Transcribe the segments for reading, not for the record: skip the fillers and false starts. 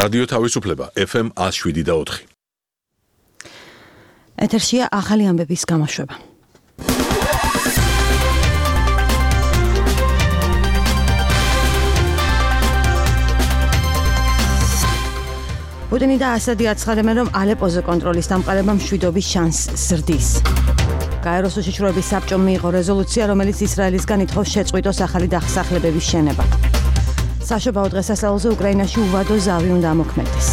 რადიო თავისუფლება FM 107.4. ეთერშია ახალი ამბების გამოშვება. პუტინი და ასადი აცხადებენ, რომ ალეპოზე კონტროლის დამყარება მშვიდობის შანსს ზრდის. გაეროს უშიშროების საბჭომ მიიღო რეზოლუცია, რომელიც ისრაელისგან ითხოვს შეწყვიტოს ახალი დასახლებების შენება. საშობაო დღესასწაულზე უკრაინაში უვადო ზავი უნდა ამოქმედდეს.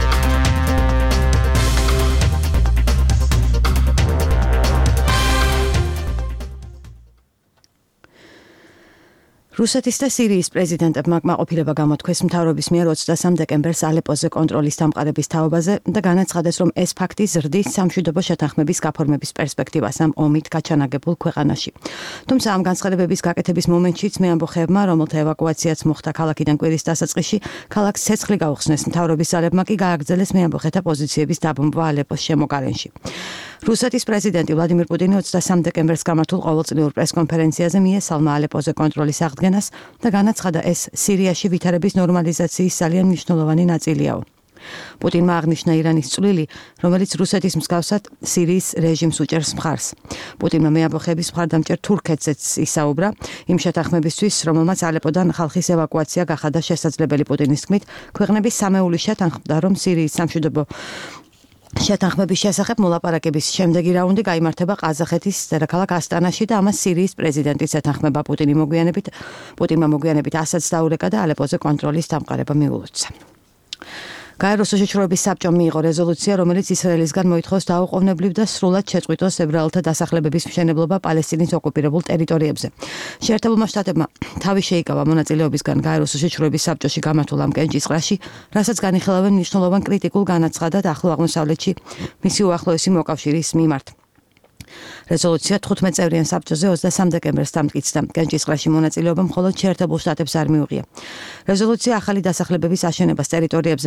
რუსეთის და სირიის პრეზიდენტებმა კმაყოფილება გამოთქვეს მთავრობის მიერ 23 დეკემბერს ალეპოზე კონტროლის დამყარების თაობაზე და განაცხადეს, რომ ეს ფაქტი ზრდის სამშვიდობო შეთანხმების გაფორმების პერსპექტივას ამ ომით გაჩანაგებულ ქვეყანაში. თუმცა ამ განცხადებების გაკეთების მომენტშიც მეამბოხეებმა, რომელთა ევაკუაციაც მოხდა ქალაქიდან კვირის დასაწყისში, ქალაქს ცეცხლი გაუხსნეს. მთავრობის ძალებმა კი გააგრძელეს მეამბოხეთა პოზიციების დაბომბვა ალეპოს შემოგარენში. რუსეთის პრეზიდენტი ვლადიმირ პუტინი 23 დეკემბერს გამართულ ყოველწლიურ პრესკონფერენციაზე მიესალმა ალეპოზე კონტროლის აღდგენას და განაცხადა, ეს სირიაში ვითარების ნორმალიზაციის ძალიან მნიშვნელოვანი ნაწილიაო. პუტინმა აღნიშნა ირანის წვლილი, რომელიც რუსეთის მსგავსად სირიის რეჟიმს უჭერს მხარს. პუტინმა მეამბოხეების მხარდამჭერ თურქეთზეც ისაუბრა იმ შეთანხმებისთვის, რომელმაც ალეპოდან ხალხის ევაკუაცია გახადა შესაძლებელი. პუტინის თქმით, ქვეყნების სამეული შეთანხმდა, რომ სირიის სამშვიდობო შეთანხმების შესახებ მოლაპარაკების შემდეგი რაუნდი გაიმართება ყაზახეთის დედაქალაქ ასტანაში და ამას სირიის პრეზიდენტიც ეთანხმება. პუტინმა მოგვიანებით ასადს დაურეკა და ალეპოზე კონტროლის დამყარება მიულოცა. გაეროს უშიშროების საბჭომ მიიღო რეზოლუცია, რომელიც ისრაელისგან მოითხოვს დაუყოვნებლივ და სრულად შეწყვიტოს ებრაელთა დასახლებების მშენებლობა პალესტინის ოკუპირებულ ტერიტორიებზე. შეერთებულმა შტატებმა თავი შეიკავა მონაწილეობისგან გაეროს უშიშროების საბჭოში გამართულ ამ კენჭისყრაში, რასაც განიხილავენ მნიშვნელოვან კრიტიკულ განაცხადად ახლო აღმოსავლეთში მისი უახლოესი მოკავშირის მიმართ. რეზოლუცია 15 წევრიან საბჭოზე 23 დეკემბერს დამტკიცდა. კენჭისყრაში მონაწილეობა მხოლოდ შეერთებულ შტატებს არ მიუღია. რეზოლუცია ახალი დასახლებების აშენებას ტერიტორიებზე,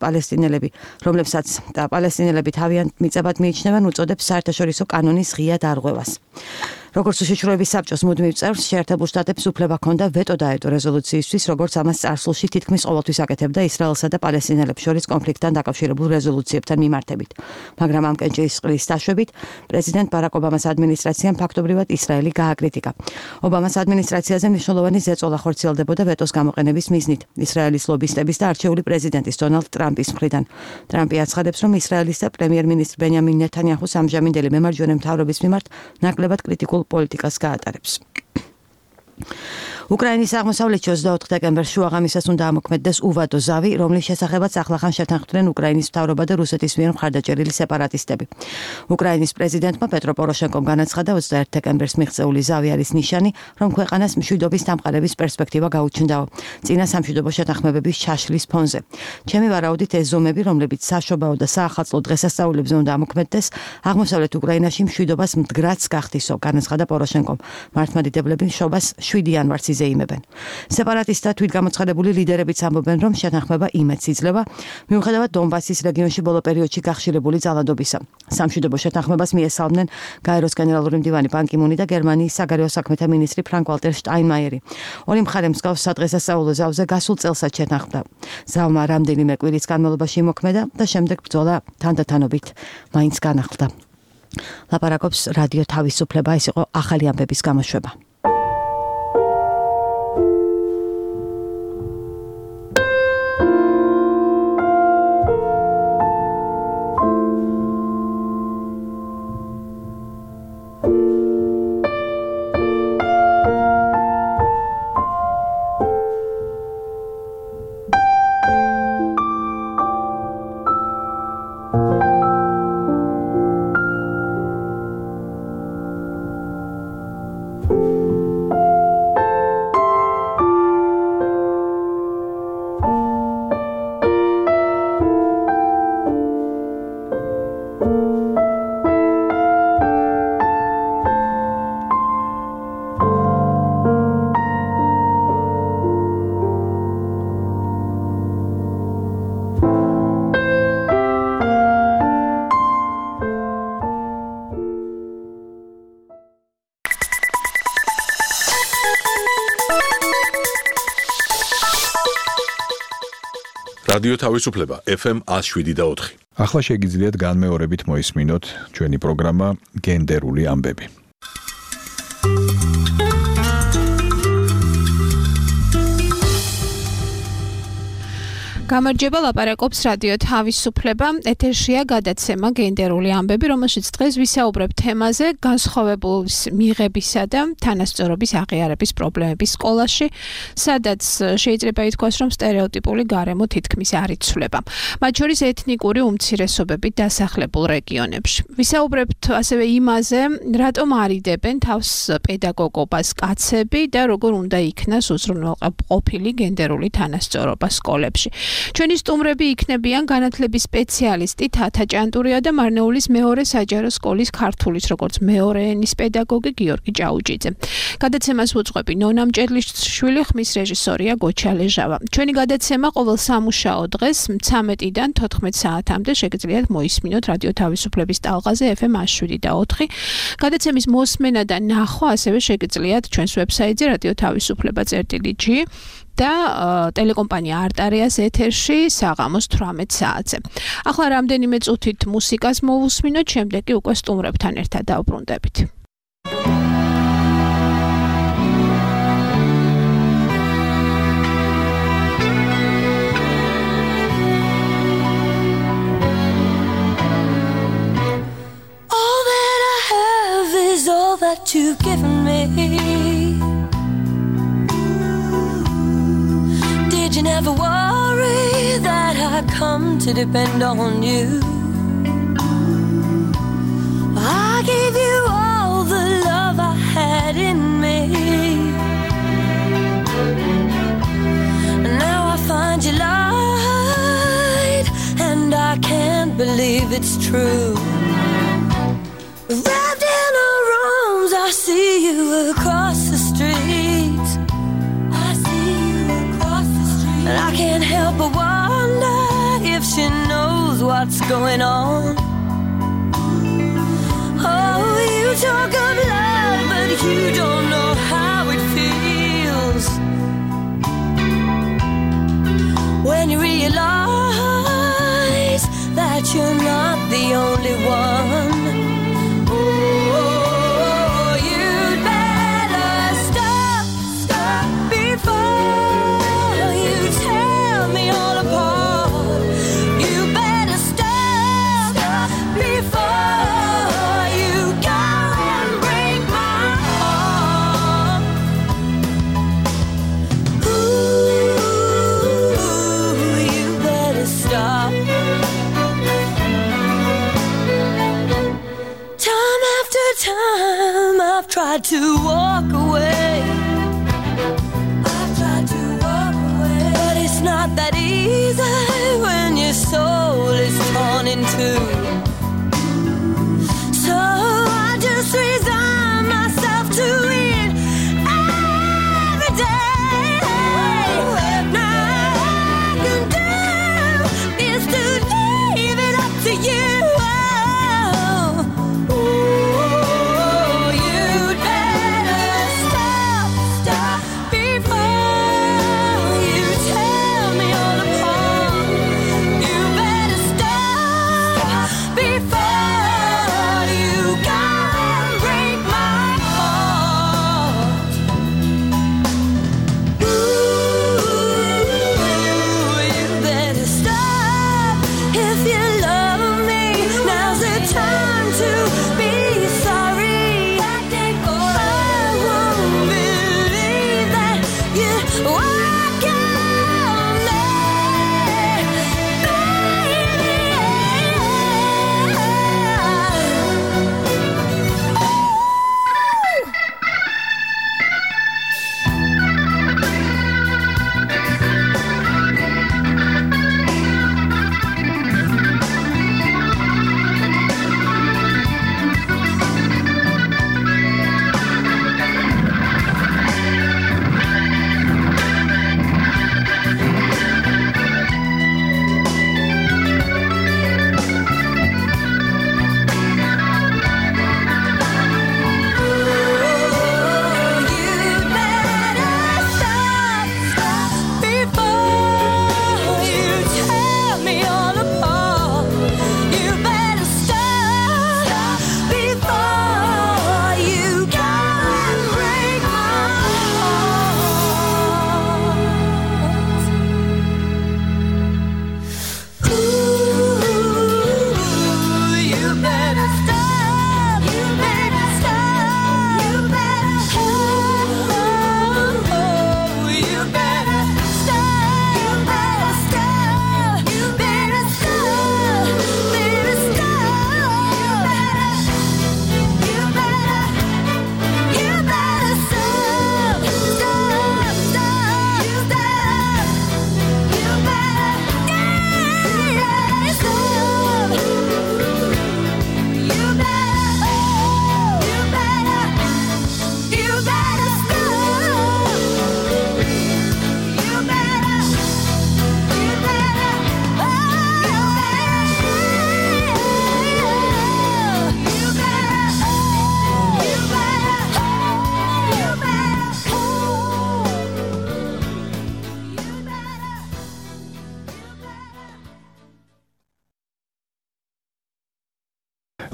რომლებსაც პალესტინელები თავიანთ მიწებად მიიჩნევენ, უწოდებს საერთაშორისო კანონის ღია დარღვევას. როგორც უშიშროების საბჭოს მუდმივ წევრს, შეერთებულ შტატებს უფლება ჰქონდა ვეტო დაედო რეზოლუციისთვის, როგორც ამას წარსულში თითქმის ყოველთვის აკეთებდა ისრაელსა და პალესტინელებს შორის კონფლიქტთან დაკავშირებულ რეზოლუციებთან მიმართებით. მაგრამ ამ კენჭისყრის დაშვებით პრეზიდენტ ბარაკ ობამას ადმინისტრაციამ ფაქტობრივად ისრაელი გააკრიტიკა. ობამას ადმინისტრაციაზე მნიშვნელოვანი ზეწოლა ხორციელდებოდა ვეტოს გამოყენების მიზნით ისრაელის ლობისტების და არჩეული პრეზიდენტის დონალდ ტრამპის მხრიდან. ტრამპი აცხადებს, რომ ისრაელის და პრემიერ-მინისტრ ბენიამინ ნეთანიაჰუს ამჟამინდელი მემარჯვენე მთავრობის მიმართ ნაკლებად კრიტიკულ პოლიტიკას გაატარებს. უკრაინის აღმოსავლეთში 24 დეკემბერს შუაღამისას უნდა ამოქმედდეს უვადო ზავი, რომლის შესახებაც ახლახან შეთანხმდნენ უკრაინის მთავრობა და რუსეთის მიერ მხარდაჭერილი სეპარატისტები. უკრაინის პრეზიდენტმა პეტრო პოროშენკომ განაცხადა, 21 დეკემბერს მიღწეული ზავი არის ნიშანი, რომ ქვეყანას მშვიდობის დამყარების პერსპექტივა გაუჩნდაო, წინა სამშვიდობო შეთანხმებების ჩაშლის ფონზე. ჩემი ვარაუდით, ეს ზომები, რომლებიც საშობაო და საახალწლო დღესასწაულებზე უნდა ამოქმედდეს, აღმოსავლეთ უკრაინაში მშვიდობას მდგრადს გახდისო, განაცხადა პოროშენკომ. მართლმადიდებლები მშობას 7 იანვარს იზეიმებენ. სეპარატისტთა თვითგამოცხადებული ლიდერებიც ამბობენ, რომ შეთანხმება იმედს იძლევა, მიუხედავად დონბასის რეგიონში ბოლო პერიოდში გახშირებული ძალადობისა. სამშვიდობო შეთანხმებას მიესალმნენ გაეროს გენერალური მდივანი ბან კი მუნი და გერმანიის საგარეო საქმეთა მინისტრი ფრანკ-ვალტერ შტაინმაიერი. ორი მხარე მსგავს სადღესასწაულო ზავზე გასულ წელსაც შეთანხმდა. ზავმა რამდენიმე კვირის განმავლობაში იმოქმედა და შემდეგ ბრძოლა თანდათანობით მაინც განახლდა. ლაპარაკობს რადიო თავისუფლება, ეს იყო ახალი ამბების გამოშვება. რადიო თავისუფლება FM 107.4. ახლა შეგიძლიათ განმეორებით მოისმინოთ ჩვენი პროგრამა გენდერული ამბები. გამარჯობა, ლაპარაკობს რადიო თავისუფლება. ეთერშია გადაცემა გენდერული ამბები, რომელშიც დღეს ვისაუბრებ თემაზე განსხვავებულის მიღებისა და თანასწორობის აღიარების პრობლემების სკოლაში, სადაც შეიძლება ითქვას, რომ სტერეოტიპული გარემო თითქმის არ იცვლება. მათ შორის ეთნიკური უმცირესობებით დასახლებულ რეგიონებში. ვისაუბრებთ ასევე იმაზე, რატომ არიდებენ თავს პედაგოგობას კაცები და როგორ უნდა იქნას უზრუნველყოფილი გენდერული თანასწორობა სკოლებში. ჩვენი სტუმრები იქნებიან განათლების სპეციალისტი თათა ჭანტურია და მარნეულის მეორე საჯარო სკოლის ქართულის როგორც მეორე ენის პედაგოგი გიორგი ჭაუჭიძე. გადაცემას უძღვები ნონა მჭედლიშვილი, ხმის რეჟისორია გოჩა ლეჟავა. ჩვენი გადაცემა ყოველ სამუშაო დღეს 13-დან 14 საათამდე შეგიძლიათ მოისმინოთ რადიო თავისუფლების ტალღაზე FM 107.4. გადაცემის მოსმენა და ნახვა ასევე შეგიძლიათ ჩვენს ვებსაიტზე radiotavisupleba.g და ტელეკომპანია არტარიას ეთერში საღამოს 18 საათზე. ახლა რამდენიმე წუთით მუსიკას მოვუსმინოთ, შემდეგ კი უკვე სტუმრებთან ერთად დავბრუნდებით. All that I have is all that you've given me. Did you never worry that I come to depend on you? I gave you all the love I had in me. Now I find you lied, and I can't believe it's true. Wrapped in her arms, I see you across the street. And I can't help but wonder if she knows what's going on. Oh, you talk of love, but you don't know how it feels when you realize that you're not the only one. Oh, you'd better stop before tear me all apart. You better stop before you go and break my heart. Ooh, you better stop. Time after time I've tried to walk away. It's not that easy when your soul is torn in two. So I just resign myself to it every day. Now all I can do is to leave it up to you.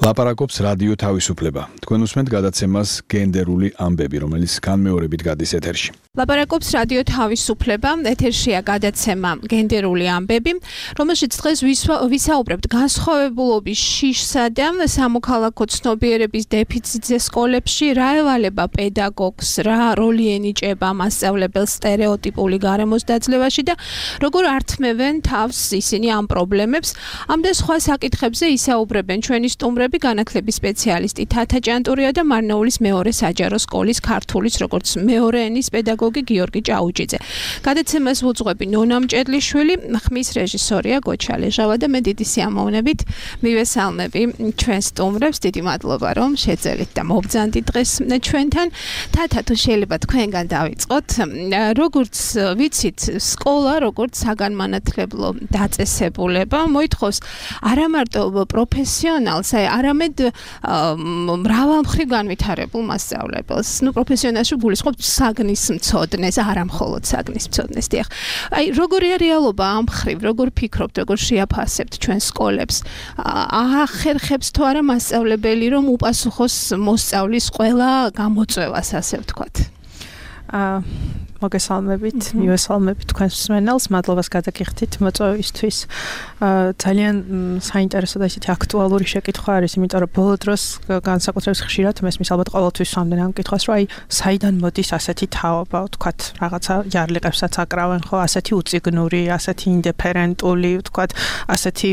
ლაპარაკობს რადიო თავისუფლება. თქვენ უსმენთ გადაცემას გენდერული ამბები, რომელიც განმეორებით გადის ეთერში. ლაპარაკობს რადიო თავისუფლება, ეთერშია გადაცემა გენდერული ამბები, რომელშიც დღეს ვისაუბრებთ განსხვავებულობის შიშსა და სამოქალაქო ცნობიერების დეფიციტზე სკოლებში, რა ევალება პედაგოგს, რა როლი ენიჭება მასწავლებელს სტერეოტიპული გარემოს დაძლევაში და როგორ ართმევენ თავს ისინი ამ პრობლემებს. ამ და სხვა საკითხებზე ისაუბრებენ ჩვენი სტუმრები, განათლების სპეციალისტი თათა ჭანტურია და მარნაულის მეორე საჯარო სკოლის ქართულის როგორც მეორე ენის პედაგოგი გიორგი ჭაუჭიძე. გადაცემას ვუძღვები ნონა მჭედლიშვილი, ხმის რეჟისორია გოჩა ლეჟავა და მე დიდი სიამოვნებით მივესალმები ჩვენ სტუმრებს. დიდი მადლობა რომ შეძელით და მობრძანდით დღეს ჩვენთან. თათა, თუ შეიძლება თქვენგან დავიწყოთ. როგორც ვიცით, სკოლა როგორც საგანმანათლებლო დაწესებულება მოითხოვს არა მარტო პროფესიონალს, არამედ მრავალმხრივ განვითარებულ მასწავლებელს. პროფესიონალში გულისხმობ საგნის მცოდნეს, არა მხოლოდ საგნის მცოდნეს. დიახ. როგორია რეალობა ამ მხრივ, როგორ ფიქრობთ, როგორ შეაფასებთ ჩვენ სკოლებს? ახერხებს თუ არა მასწავლებელი რომ უპასუხოს მოსწავლის ყველა გამოწვევას, ასე ვთქვათ? მოგესალმებით, მივესალმებით თქვენს მსმენელს, მადლობას გადაგიხდით მოწვევისთვის. ძალიან საინტერესო და ისეთი აქტუალური შეკითხვა არის, იმიტომ რომ ბოლო დროს განსაკუთრებით ხშირად მესმის ალბათ ყოველთვის ვამდენ ამ კითხვას, რომ საიდან მოდის ასეთი თაობა, ვთქვათ, რაღაცა იარლიყებსაც აკრავენ, ხო, ასეთი უწიგნური, ასეთი ინდიფერენტული, ვთქვათ, ასეთი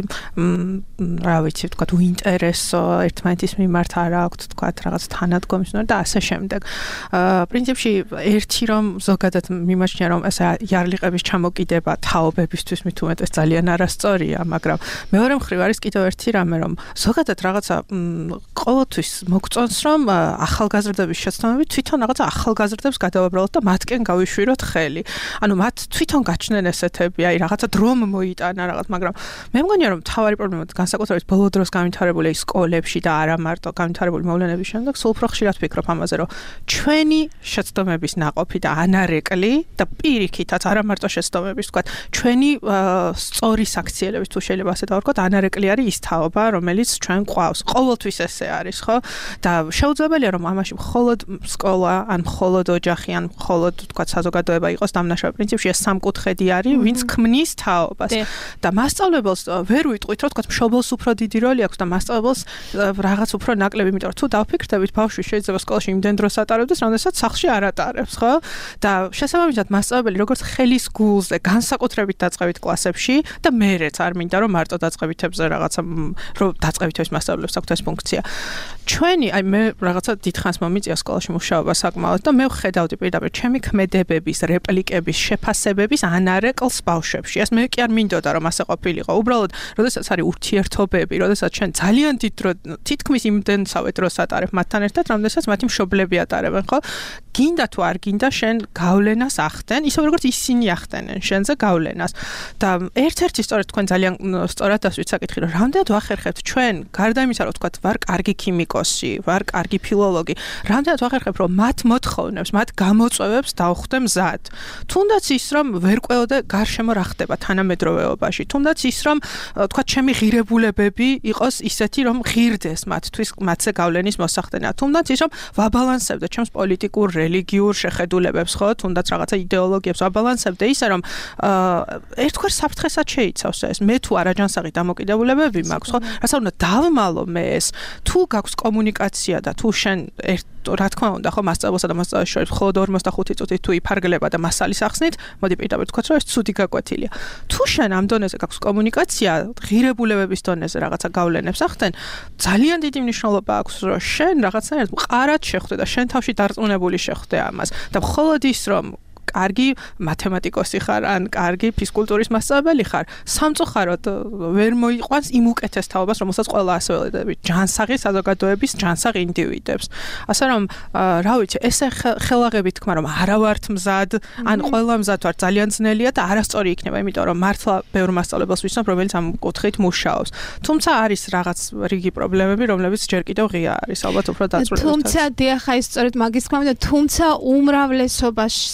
რა ვიცი, ვთქვათ, უინტერესო, ერთმანეთის მიმართ არ აქვთ, ვთქვათ, რაღაც თანადგომის და ასე შემდეგ. პრინციპში ერთი რომ ზოგადად მიმაჩნია რომ ეს იარლიყების ჩამოკიდება თაობებისთვის მით უმეტეს ძალიან არასწორია, მაგრამ მეორე მხრივ არის კიდევ ერთი რამე, რომ ზოგადად რაღაცა ყოველთვის მოგწონს რომ ახალგაზრდების შეცდომები თვითონ რაღაცა ახალგაზრდებს გადავაბრალოთ და მათკენ გავიშვიროთ ხელი. ანუ მათ თვითონ გაჩნდნენ ესეთები, აი რაღაცა დრომ მოიტანა რაღაც, მაგრამ მე მგონია რომ თავარი პრობლემა განსაკუთრებით ბოლო დროს განვითარებული სკოლებში და არა მარტო განვითარებული მოვლენების შემდეგ სულ უფრო ხშირად ვფიქრობ ამაზე, რომ ჩვენი შეცდომების ნაყოფი და ანარეკლი და პირიქითაც არა მარტო შეცდომების, ვთქვათ, ჩვენი სწორი საქციელების თუ შეიძლება ასე დავარქოთ, ანარეკლი არის ის თაობა, რომელიც ჩვენ გვყავს. ყოველთვის ესე არის, ხო? და შეუძლებელია რომ ამაში მხოლოდ სკოლა, ან მხოლოდ ოჯახი, ან მხოლოდ, ვთქვათ, საზოგადოება იყოს დამნაშავე. პრინციპში ეს სამკუთხედი არის, ვინც ქმნის თაობას. და მასწავლებელს ვერ ვიტყვით, რომ ვთქვათ, მშობელს უფრო დიდი როლი აქვს და მასწავლებელს რაღაც უფრო ნაკლები, იმიტომ რომ თუ დავფიქრდებით, ბავშვი შეიძლება სკოლაში იმდენ დროს ატარებდეს, რამდენსაც სახლში არ ატარებს, ხო? და შესაბამისად მასწავლებელი როგორც ხელის გულზე განსაკუთრებით დაწყებით კლასებში და მერეც არ მინდა რომ მარტო დაწყებითებზე რაღაცა რომ დაწყებითების მასწავლებლებს აქვს ეს ფუნქცია. ჩვენი, აი მე რაღაცა დიდხანს მომიწია სკოლაში მუშაობა საკმაოდ და მე ვხედავდი პირდაპირ ჩემი ქმედებების, რეპლიკების, შეფასებების ანარეკლს ბავშვებში. ეს მე კი არ მინდოდა რომ ასე ყოფილიყო. უბრალოდ, როდესაც არის ურთიერთობები, როდესაც ჩვენ ძალიან დიდ დრო თითქმის იმდენსავე დროს ატარებ მათთან ერთად, რამდენსაც მათი მშობლები ატარებენ, ხო? გინდა თუ არ გინდა შენ გავლენას ახდენ, ისე როგორც ისინი ახდენენ შენზე გავლენას. და ერთ-ერთი სწორედ თქვენ ძალიან სწორად დასვით საკითხი, რომ რამდენად ვახერხებთ ჩვენ, გარდა იმისა, რომ ვთქვათ, ვარ კარგი ქიმიკოსი, ვარ კარგი ფილოლოგი, რამდენად ვახერხებთ, რომ მათ მოთხოვნებს, მათ გამოწვევებს დავხვდე მზად. თუნდაც ის, რომ ვერ ყვეოდე გარშემო რა ხდება თანამედროვეობაში, თუნდაც ის, რომ ვთქვათ, ჩემი ღირებულებები იყოს ისეთი, რომ ღირდეს მათთვის მათზე გავლენის მოსახდენა. თუნდაც ის, რომ ვაბალანსებდე ჩემს პოლიტიკურ, რელიგიურ შეხედულებებს, ხო, თუნდაც რაღაცა იდეოლოგიებს ვაბალანსებდე ისე, რომ ერთგვარ საფრთხესაც შეიცავს ეს. მე თუ არაჯანსაღი დამოკიდებულებები მაქვს, ხო, რასაც უნდა დავმალო მე ეს, თუ გაქვს კომუნიკაცია და თუ შენ რა თქმა უნდა, ხო, მასწავლებლსა და მასწავლებლის შორის მხოლოდ 45 წუთით თუ იფარგლება და მასალის ახსნით, მოდი პირდაპირ ვთქვათ, რომ ეს ცუდი გაკვეთილია. თუ შენ ამ დონეზე გაქვს კომუნიკაცია, ღირებულებების დონეზე რაღაცა გავლენებს ახდენ, ძალიან დიდი მნიშვნელობა აქვს, რომ შენ რაღაცნაირად მყარად შეხვდე და შენ თავში დარწმუნებული შეხვდე ამას. და მხოლოდ ის, რომ კარგი მათემატიკოსი ხარ, ან კარგი ფიზკულტურის მასწავლებელი ხარ, სამწუხაროდ ვერ მოიყვანს იმ უკეთეს თაობას, რომელსაც ყველა ასე ველოდებით, ჯანსაღი საზოგადოების ჯანსაღ ინდივიდებს. ასე რომ, რა ვიცი, ესე ხელაღებით თქმა, რომ არა ვართ მზად, ან ყველა მზად ვარ, ძალიან ძნელია და არასწორი იქნება, იმიტომ რომ მართლა ბევრ მასწავლებელს ვიცნობ, რომელიც ამ კუთხით მუშაობს. თუმცა არის რაღაც რიგი პრობლემები, რომლებიც ჯერ კიდევ ღია არის, ალბათ უფრო დაწვრილებულთან. თუმცა დიახ, აი სწორედ მაგის თქმა უნდა, თუმცა უმრავლესობას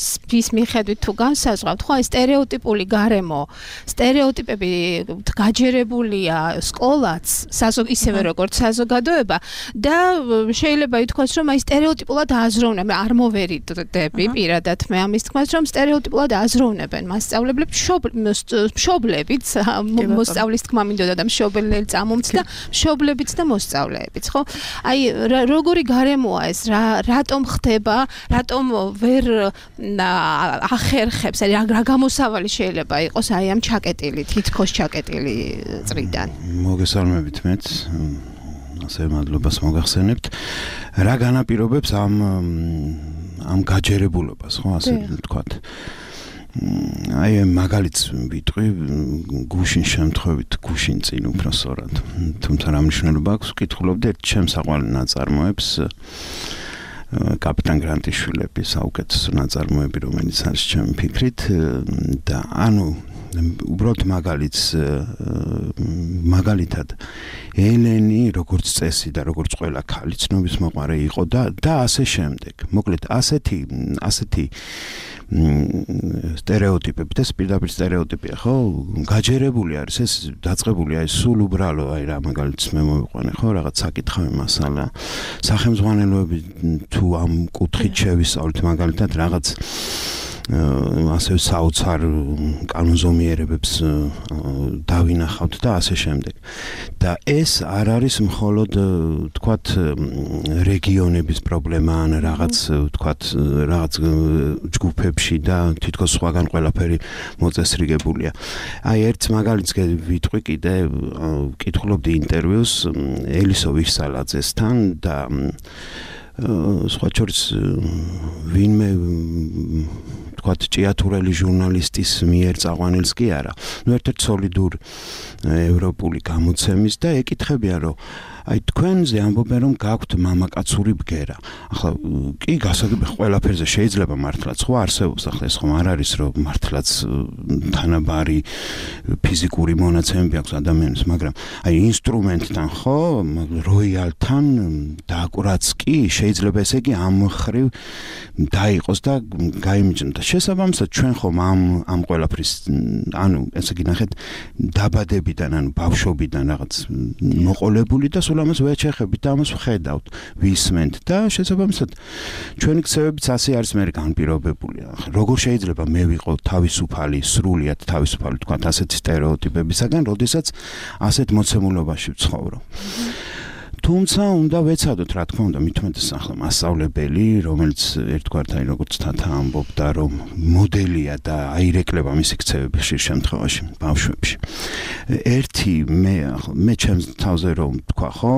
მიხედვით თუ განსაზღვრავთ, ხო, სტერეოტიპული გარემო, სტერეოტიპები გაჯერებულია სკოლაც, ისევე როგორც საზოგადოება და შეიძლება ითქვას, რომ აი სტერეოტიპულად აზროვნებენ, არ მოვერიდები პირადად მე ამის თქმას, რომ სტერეოტიპულად აზროვნებენ მასწავლებლებს მშობლებიც, მოსწავლის თქმა მინდოდა და მშობლელი წამომცდა, მშობლებიც და მოსწავლეებიც, ხო? აი როგორი გარემოა ეს, რატომ ხდება, რატომ ვერ ახერხებს, რა გამოსავალი შეიძლება იყოს აი ამ ჩაკეტილი, თითქოს ჩაკეტილი წრიდან. მოგესალმებით მეც. ასე მადლობას მოგახსენებთ. რა განაპირობებს ამ გაჯერებულობას, ხო, ასე ვთქვათ. აი მაგალითს ვიტყვი გუშინ შემთხვევით გუშინ წინ უბრალოდ. თუმცა რა მნიშვნელობა აქვს, ვკითხულობდი ერთ ჩემს საყვარელ ნაწარმოებს კაპიტან გრანტიშვილების საუკეთესო ნაწარმოები, რომელიც არის ჩემი ფიქრით და უბრალოდ მაგალითად ელენი როგორც წესი და როგორც ყველა ქალი ცნობის მოყარე იყო და ასე შემდეგ. მოკლედ ასეთი სტერეოტიპები და პირდაპირ სტერეოტიპია, ხო? გაჯერებული არის ეს, დაწყებულია ეს სულ უბრალო, აი რა მაგალითს მე მოვიყვანე, ხო, რაღაც საკითხავი მასალა. სახელმძღვანელოები თუ ამ კუთხით შევისწავლით მაგალითად რაღაც ასე საოცარ კანონზომიერებებს დავინახავთ და ასე შემდეგ. და ეს არ არის მხოლოდ თქვათ რეგიონების პრობლემა ან რაღაც თქვათ რაღაც ჯგუფებში და თითქოს სხვაგან ყველაფერი მოწესრიგებულია. აი ერთ მაგალითს ვიტყვი კიდე ვკითხულობდი ინტერვიუს ელისო ვირსალაძესთან და სხვა შორის ვინმე თქვათ ჭიათურელი ჟურნალისტის მიერ წაყვანილს კი არა. ერთ-ერთ სოლიდურ ევროპული გამოცემის და ეკითხებიან, რომ აი თქვენზე ამბობენ, რომ გაქვთ მამაკაცური ბგერა. ახლა კი გასაგები ყველაფერზე შეიძლება მართლაც ხო არსებობს, ახლა ეს ხომ არ არის, რომ მართლაც თანაბარი ფიზიკური მონაცემები აქვს ადამიანს, მაგრამ აი ინსტრუმენტთან ხო, როიალთან დააკვრაც კი შეიძლება ესე იგი ამ ხრივ დაიყოს და გაიმიჯნოს. შესაბამისად ჩვენ ხომ ამ ყველაფრის ესე იგი ნახეთ დაბადებიდან, ბავშვობიდან რაღაც მოყოლებული და სულ ამას ვეჩეხებით და ამას ვხედავთ, ვისმენთ და შესაბამისად ჩვენი ქცევებიც ასე არის მე განპირობებული. როგორ შეიძლება მე ვიყო თავისუფალი, სრულიად თავისუფალი თქვათ ასეთი სტერეოტიპებისაგან, როდესაც ასეთ მოცემულობაში ვცხოვრობ. თუმცა უნდა ვეცადოთ, რა თქმა უნდა, მithumetes ახლა მასწავლებელი, რომელიც ერთგვარად აი როგორც თათა ამბობდა, რომ მოდელია და აირეკლება მისი ქცევები ხშირ შემთხვევაში ბავშვებში. ერთი მე ჩემს თავზე რომ თქვა, ხო?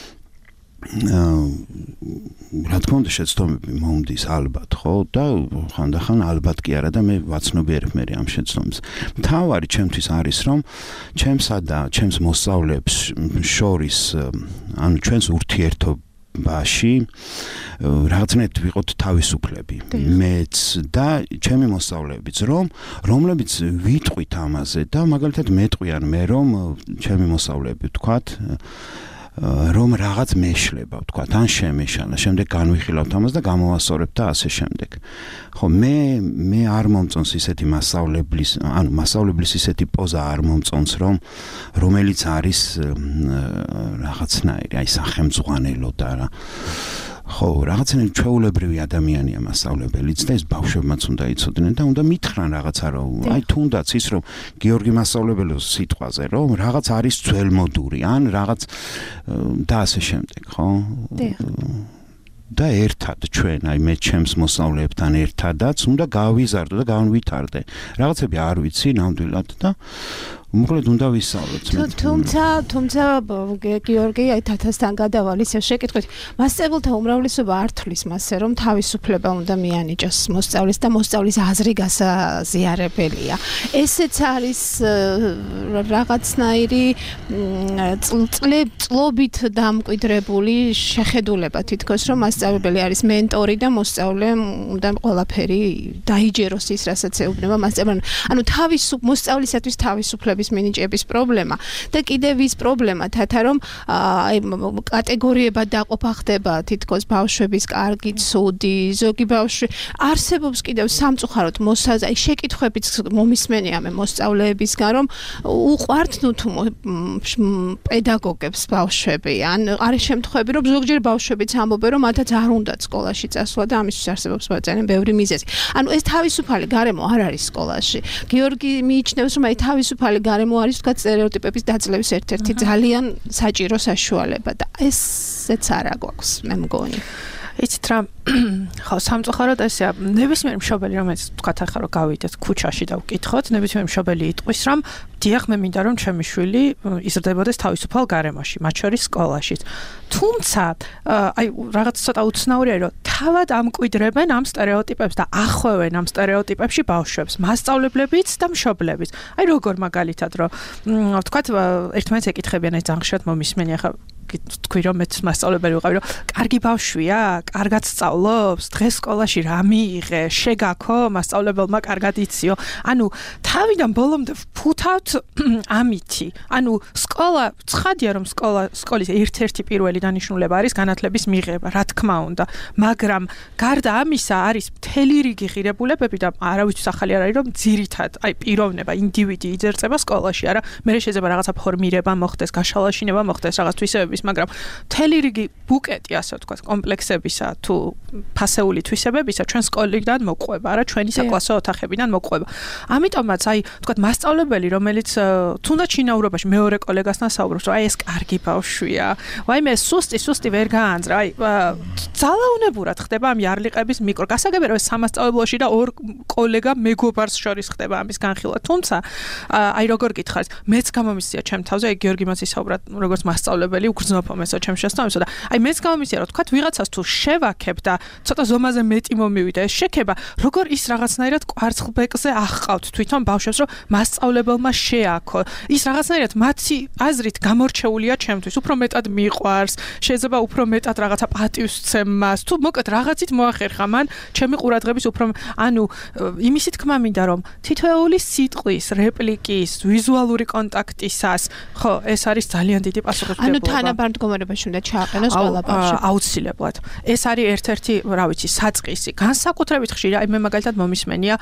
რა თქმა უნდა შეცდომები მომდის ალბათ, ხო? და ხანდახან ალბათ კი არა და მე ვაცნობიერებ მე ამ შეცდომებს. მთავარი ჩემთვის არის, რომ ჩემსა და ჩემს მოსწავლეებს შორის ანუ ჩვენს ურთიერთობაში რაღაცნაირად ვიყოთ თავისუფლები. მეც და ჩემი მოსწავლეებიც, რომლებიც ვიტყვით ამაზე და მაგალითად მეტყვიან მე, რომ ჩემი მოსწავლეები ვთქვათ რომ რაღაც მეშლება, ვთქვათ, ან შემეშალა, შემდეგ განვიხილავთ ამას და გამოვასწორებთ და ასე შემდეგ. ხო, მე არ მომწონს ისეთი მასწავლებლის ისეთი პოზა არ მომწონს, რომელიც არის რაღაცნაირი, აი სახელმძღვანელო და რა. ხო, რაღაცნაირი ჩვეულებრივი ადამიანია მასწავლებელიც და ეს ბავშვებმაც უნდა იცოდნენ და უნდა მითხრან რაღაცა, რომ აი თუნდაც ის რომ გიორგი მასწავლებელოს სიტყვაზე, რომ რაღაც არის ძველმოდური, ან რაღაც და ასე შემდეგ, ხო? და ერთად ჩვენ, აი მე ჩემს მოსწავლეებთან ერთადაც უნდა გავიზარდო და განვითარდე. რაღაცები არ ვიცი ნამდვილად და მოკლედ უნდა ვისწავლოთ. თუმცა გიორგი აი თათასთან გადავალ ისე შეკითხვით, მასწავლებელთა უმრავლესობა არ თვლის მასე, რომ თავისუფლება უნდა მიანიჭოს მოსწავლის და მოსწავლის აზრი გასაზიარებელია. ესეც არის რაღაცნაირი წლობით დამკვიდრებული შეხედულება თითქოს, რომ მასწავლებელი არის მენტორი და მოსწავლემ უნდა ყველაფერი დაიჯეროს ის, რასაც ეუბნება მასწავლებელი. ანუ მოსწავლისათვის თავისუფლების მასწავლებლების მინიჭების პრობლემა და კიდევ ის პრობლემა თათა რომ აი კატეგორიებად დაყოფა ხდება თითქოს ბავშვების კარგი, ცუდი, ზოგი ბავშვი არსებობს კიდევ სამწუხაროდ აი შეკითხვებიც მომისმენია მე მოსწავლეებისგან რომ უყვართ თუ პედაგოგებს ბავშვები ან არის შემთხვევები რომ ზოგჯერ ბავშვებიც ამბობენ რომ მათაც არ უნდათ სკოლაში წასვლა და ამისთვის არსებობს ძალიან ბევრი მიზეზი. ანუ ეს თავისუფალი გარემო არ არის სკოლაში. გიორგი მიიჩნევს რომ აი თავისუფალი გარემო არის თქვა სტერეოტიპების დაძლევის ერთ-ერთი ძალიან საჭირო საშუალება და ესეც არა გვაქვს მე მგონი. იცით რა ხო სამწუხაროდ ესეა ნებისმიერ მშობელი რომელიც თქვათ ახლა რომ გავიდეთ ქუჩაში და ვკითხოთ ნებისმიერ მშობელი იტყვის რომ დიახ მე მინდა რომ ჩემი შვილი იზრდებოდეს თავისუფალ გარემოში მათ შორის სკოლაში თუმცა აი რაღაც ცოტა უცნაურია რომ თავად ამკვიდრებენ ამ სტერეოტიპებს და ახვევენ ამ სტერეოტიპებში ბავშვებს მასწავლებლებიც და მშობლებიც აი როგორ მაგალითად რომ თქვათ ერთმანეთს ეკითხებიან ეს ძალიან ხშირად მომისმენი ახლა თქვი რომ მეც მასწავლებელი ვიყავი რომ კარგი ბავშვია, კარგად სწავლობს, დღეს სკოლაში რა მიიღე, შეგაქო, მასწავლებელმა კარგად იციო. ანუ თავიდან ბოლომდე ვფუთავთ ამითი. ანუ სკოლა, ცხადია რომ სკოლის ერთ-ერთი პირველი დანიშნულება არის განათლების მიღება, რა თქმა უნდა, მაგრამ გარდა ამისა არის მთელი რიგი ღირებულებები და არავისთვის ახალი არ არის რომ ძირითად, აი პიროვნება, ინდივიდი იძერწება სკოლაში, არა, მე შეიძლება რაღაცა ფორმირება მოხდეს, გაშალაშინება მოხდეს, რაღაც თვისებების მაგრამ მთელი რიგი ბუკეტი ასე ვთქვათ კომპლექსებისა თუ ფასეული თვისებებისა ჩვენ სკოლიდან მოყვება არა ჩვენი საკლასო ოთახებიდან მოყვება ამიტომაც აი ვთქვათ მასწავლებელი რომელიც თუნდაც შინაურობაში მეორე კოლეგასთან საუბრობს რომ აი ეს კარგი ბავშვია ვაიმე სუსტი ვერ გაანძრა აი ძალაუნებურად ხდება ამ იარლიყების მიკრო გასაგებია რომ სამასწავლებლოში და ორ კოლეგა მეგობარს შორის ხდება ამის განხილვა თუმცა აი როგორ გითხარით მეც გამომისცია ჩემ თავზე აი გიორგი მას ისაუბრა როგორც მასწავლებელი გრძნობომესო ჩემ შესწავლასა და აი მეც გამომისცია რომ თქვა ვიღაცას თუ შევაქებ და ცოტა ზომაზე მეტი მომივიდა ეს შექება როგორ ის რაღაცნაირად კვარცხლბეკზე აღყავთ თვითონ ბავშვებს რომ მასწავლებელმა შეაქო ის რაღაცნაირად მათი აზრით გამორჩეულია ჩემთვის უფრო მეტად მიყვარს შეიძლება უფრო მეტად რაღაცა პატივს ცემ მას თუ მოკლედ რაღაცით მოახერხა მან ჩემი ყურადღების უფრო ანუ იმისით თქმა მინდა რომ თითოეული სიტყვის რეპლიკის ვიზუალური კონტაქტისას ხო ეს არის ძალიან დიდი პასუხისმგებლობა ანუ თანაბარდგომარეობაში უნდა ჩააყენოს ყველა ბავშვი აუცილებლად ეს არის ერთ-ერთი რა ვიცი საწყისი განსაკუთრებით ხშირი აი მე მაგალითად მომისმენია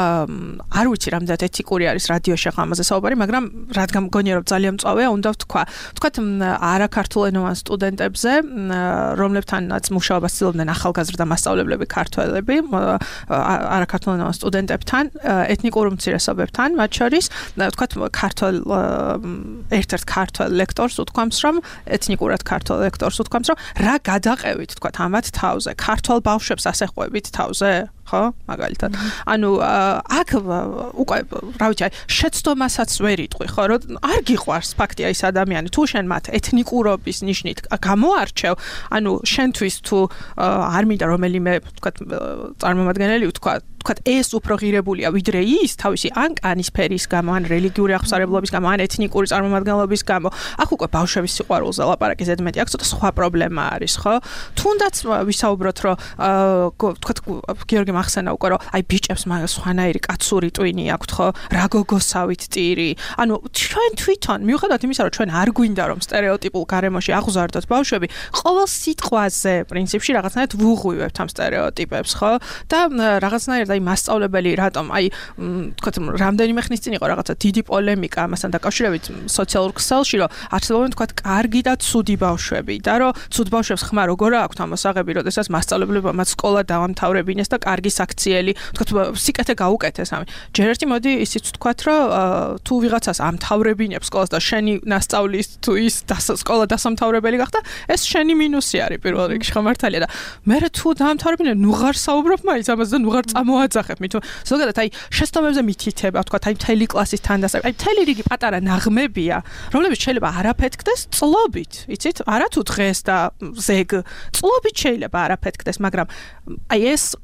არ ვიცი რამდენად ეთიკური არის რადიოში ახლა ამაზე საუბარი მაგრამ რადგან მგონია რომ ძალიან მწვავეა უნდა ვთქვათ არაქართულენოვან სტუდენტებზე რომლებთანაც მუშაობას ცდილობდნენ ახალგაზრდა მასწავლებლები ქართველები არაქართულენოვან სტუდენტებთან ეთნიკურ უმცირესობებთან მათ შორის ვთქვათ ქართულ ერთ-ერთ ქართულ ლექტორს უთქვამს რომ ეთნიკურად ქართულ ლექტორს უთქვამს რომ რა გადაყევით ვთქვათ ამათ თავზე ქართულ ბავშვებს ასე ყვებით თავზე ხო მაგალითად ანუ აქ უკვე რა ვიცი შეცდომასაც ვერ იტყვი ხო რომ არ გიყვარს ფაქტია ის ადამიანი თუ შენ მათ ეთნიკურობის ნიშნით გამოარჩევ ანუ შენთვის თუ არ მინდა რომელიმე ვთქვათ წარმომადგენელი ვთქვათ ეს უფრო ღირებულია ვიდრე ის თავისი ან კანის ფერის გამო ან რელიგიური აღსარებლობის გამო ან ეთნიკური წარმომადგენლობის გამო ახ უკვე ბავშვების სიყვარულზე ლაპარაკი ზედმეტი აქ ცოტა სხვა პრობლემა არის ხო თუნდაც ვისაუბროთ რომ ვთქვათ გიორგი მახსენა უკვე რომ აი ბიჭებს სხვანაირი კაცური ტვინი აქვთ ხო რა გოგოსავით ტირი ანუ ჩვენ თვითონ მიუხედავად იმისა რომ ჩვენ არ გვინდა რომ სტერეოტიპულ გარემოში აღზარდოთ ბავშვები ყოველ სიტყვაზე პრინციპში რაღაცნაირად ვუღვივებთ ამ სტერეოტიპებს ხო და რაღაცნაირად აი მასწავლებელი რატომ აი თქვათ რამდენიმე ხნის წინ იყო რაღაცა დიდი პოლემიკა ამასთან დაკავშირებით სოციალურ ქსელში რომ არსებობენ თქვათ კარგი და ცუდი ბავშვები და რომ ცუდ ბავშვებს ხმა როგორ აქვს ამოსაღები როდესაც მასწავლებლებმა მათ სკოლა დაამთავრებინეს და კარგი საქციელი თქვათ სიკეთე გაუკეთეს ამი ჯერ ერთი მოდი ისიც ვთქვათ რომ თუ ვიღაცას ამთავრებინებს სკოლას და შენი ნასწავლის თუ ის სკოლა დასამთავრებელი გახდა ეს შენი მინუსი არის პირველ რიგში ხო მართალია და მე თუ დაამთავრებინე ნუღარ საუბრობ მაინც ამაზე და ნუღარ წამოაძახებ მით ზოგადად აი შეცდომებზე მითითება თქვათ აი მთელი კლასის თანდასწავლი აი მთელი რიგი პატარა ნაღმებია რომლებიც შეიძლება არაფეთქდეს წლობით იცით არა თუ დღეს და ზეგ წლობით შეიძლება არაფეთქდეს მაგრამ აი ეს ყველა მასწავლებელი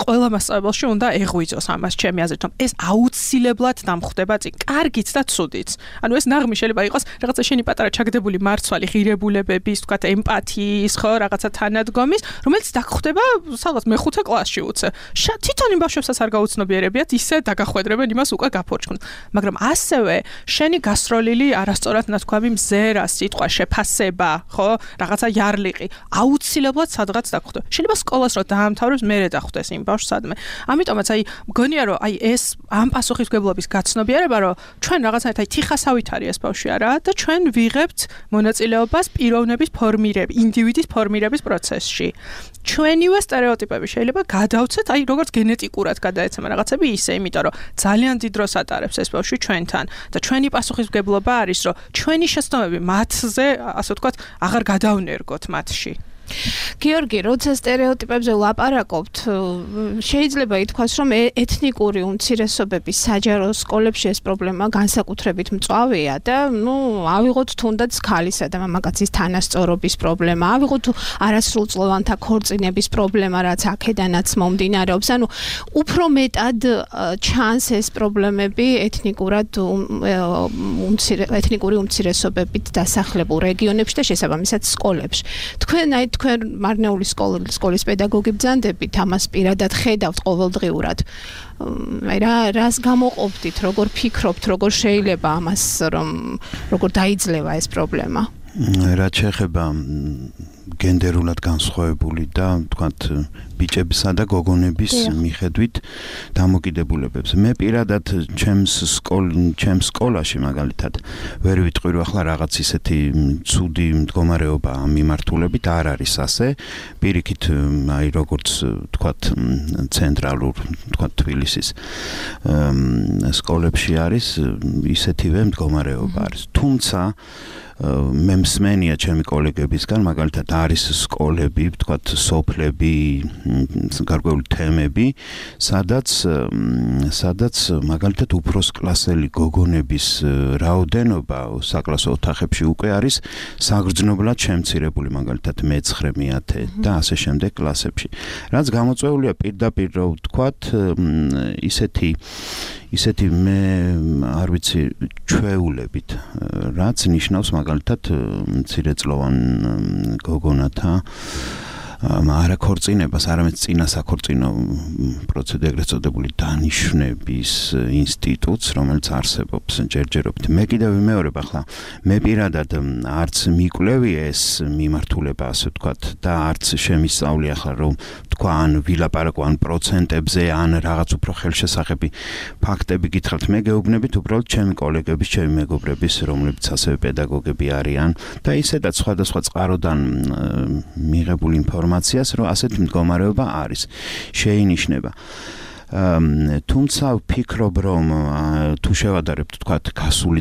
სასწავლებელში უნდა ეღვიძოს ამას ჩემი აზრით, რომ ეს აუცილებლად დამხვდება წინ, კარგიც და ცუდიც. ანუ ეს ნაღმი შეიძლება იყოს რაღაცა შენი პატარა ჩაგდებული მარცვალი ღირებულებების, თქვათ, ემპათიის, ხო, რაღაცა თანადგომის, რომელიც დაგხვდება სადღაც მე-5 კლასში უცე. თვითონ იმ ბავშვებსაც არ გაუცნობიერებიათ, ისე დაგახვედრებენ იმას უკვე გაფორჩქნოთ. მაგრამ ასევე შენი გასროლილი არასწორად ნათქვამი მზერა, სიტყვა, შეფასება, ხო, რაღაცა იარლიყი, აუცილებლად სადღაც დაგხვდება. შეიძლება სკოლას რო დაამთავრებს, მერე დახვდეს იმ ბავშვს სადმე. ამიტომაც მგონია რომ ეს ამ პასუხისმგებლობის გაცნობიერება, რომ ჩვენ რაღაცნაირად თიხასავით არის ეს ბავშვი არა და ჩვენ ვიღებთ მონაწილეობას პიროვნების ფორმირების, ინდივიდის ფორმირების პროცესში. ჩვენივე სტერეოტიპები შეიძლება გადავცეთ, როგორც გენეტიკურად გადაეცემა რაღაცები ისე, იმიტომ რომ ძალიან დიდ დროს ატარებს ეს ბავშვი ჩვენთან და ჩვენი პასუხისმგებლობა არის, რომ ჩვენი შეცდომები მათზე, ასე ვთქვათ, აღარ გადავნერგოთ მათში. გიორგი, როცა სტერეოტიპებზე ვლაპარაკობთ, შეიძლება ითქვას, რომ ეთნიკური უმცირესობების საჯარო სკოლებში ეს პრობლემა განსაკუთრებით მწვავეა და, ავიღოთ თუნდაც ქალისა და მამაკაცის თანასწორობის პრობლემა, ავიღოთ არასრულწლოვანთა ქორწინების პრობლემა, რაც აქედანაც მომდინარეობს. ანუ უფრო მეტად ჩანს ეს პრობლემები ეთნიკური უმცირესობებით დასახლებულ რეგიონებში და შესაბამისად სკოლებში. თქვენ მარნეული სკოლის პედაგოგი ბრძანდებით, ამას პირადად ხედავთ ყოველდღიურად. რას გამოყოფდით, როგორ ფიქრობთ, როგორ შეიძლება ამას, როგორ დაიძლევა ეს პრობლემა? რაც შეეხება გენდერულად განსხვავებული და თქვათ ბიჭებისა და გოგონების მიხედვით დამოკიდებულებებს. მე პირადად ჩემს სკოლაში მაგალითად ვერ ვიტყვი რომ ახლა რაღაც ისეთი ცუდი მდგომარეობა მიმართულებით არ არის ასე. პირიქით როგორც თქვათ ცენტრალურ თქვათ თბილისის სკოლებში არის ისეთივე მდგომარეობა არის. თუმცა მე მსმენია ჩემი კოლეგებისგან, მაგალითად არის სკოლები, თქვათ სოფლები, გარკვეული თემები, სადაც მაგალითად უფროსკლასელი გოგონების რაოდენობა საკლასო ოთახებში უკვე არის საგრძნობლად შემცირებული, მაგალითად მე-9, მე-10 და ასე შემდეგ კლასებში. რაც გამოწვეულია პირდაპირ რო ვთქვათ, ისეთი მე არ ვიცი ჩვეულებით, რაც ნიშნავს მაგალითად მცირეწლოვან გოგონათა არა ქორწინებას, არამედ წინასაქორწინო პროცედურა, ეგრეთ წოდებული დანიშნების ინსტიტუტს, რომელიც არსებობს ჯერჯერობით. მე კიდევ ვიმეორებ ახლა, მე პირადად არც მიკვლევი ეს მიმართულება, ასე ვთქვათ, და არც შემისწავლი ახლა რომ თქვა ან ვილაპარაკო ან პროცენტებზე, ან რაღაც უფრო ხელშესახები ფაქტები გითხრათ. მე გეუბნებით უბრალოდ ჩემი კოლეგების, ჩემი მეგობრების, რომლებიც ასევე პედაგოგები არიან და ისედაც სხვადასხვა წყაროდან მიღებული ინფორმაციას, რომ ასეთი მდგომარეობა არის, შეინიშნება. თუმცა ვფიქრობ, რომ თუ შევადარებთ თქვათ გასული